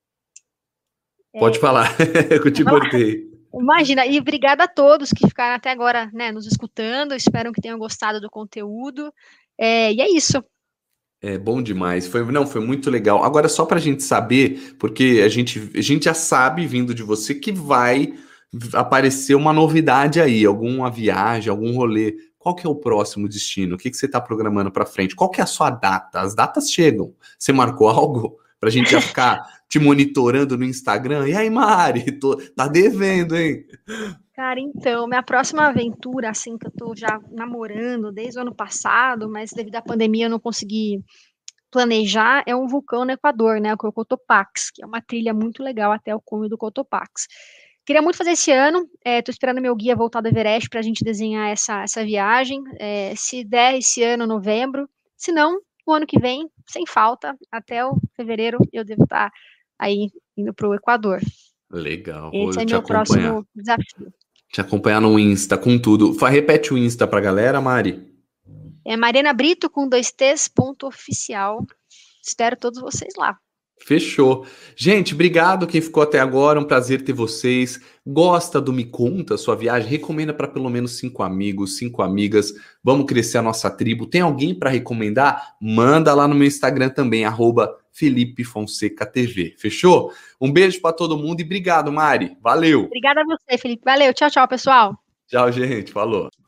Pode É, falar, eu te cortei. imagina, e obrigada a todos que ficaram até agora, né, nos escutando, espero que tenham gostado do conteúdo. É, e é isso. É bom demais. Foi, não, foi muito legal. Agora, só para a gente saber, porque a gente, a gente já sabe, vindo de você, que vai aparecer uma novidade aí, alguma viagem, algum rolê. Qual que é o próximo destino? O que, que você está programando para frente? Qual que é a sua data? As datas chegam. Você marcou algo para a gente já ficar te monitorando no Instagram? E aí, Mari, tô, tá devendo, hein? Cara, então, minha próxima aventura, assim, que eu tô já namorando desde o ano passado, mas devido à pandemia eu não consegui planejar, é um vulcão no Equador, né, o Cotopaxi, que é uma trilha muito legal até o cume do Cotopaxi. queria muito fazer esse ano, estou esperando meu guia voltar do Everest para a gente desenhar essa, essa viagem, é, se der esse ano, novembro, se não, o ano que vem, sem falta, até o fevereiro eu devo estar aí indo para o Equador. Legal, Esse vou é te meu acompanhar. próximo desafio. Te acompanhar no Insta com tudo. Fa- Repete o Insta pra galera, Mari. É Mariana Brito com dois T's, ponto oficial. Espero todos vocês lá. Fechou. Gente, obrigado quem ficou até agora, um prazer ter vocês. Gosta do Me Conta, sua viagem? Recomenda para pelo menos cinco amigos, cinco amigas. Vamos crescer a nossa tribo. Tem alguém para recomendar? Manda lá no meu Instagram também, arroba Felipe Fonseca T V. Fechou? Um beijo para todo mundo e obrigado, Mari. Valeu. Obrigada a você, Felipe. Valeu. Tchau, tchau, pessoal. Tchau, gente. Falou.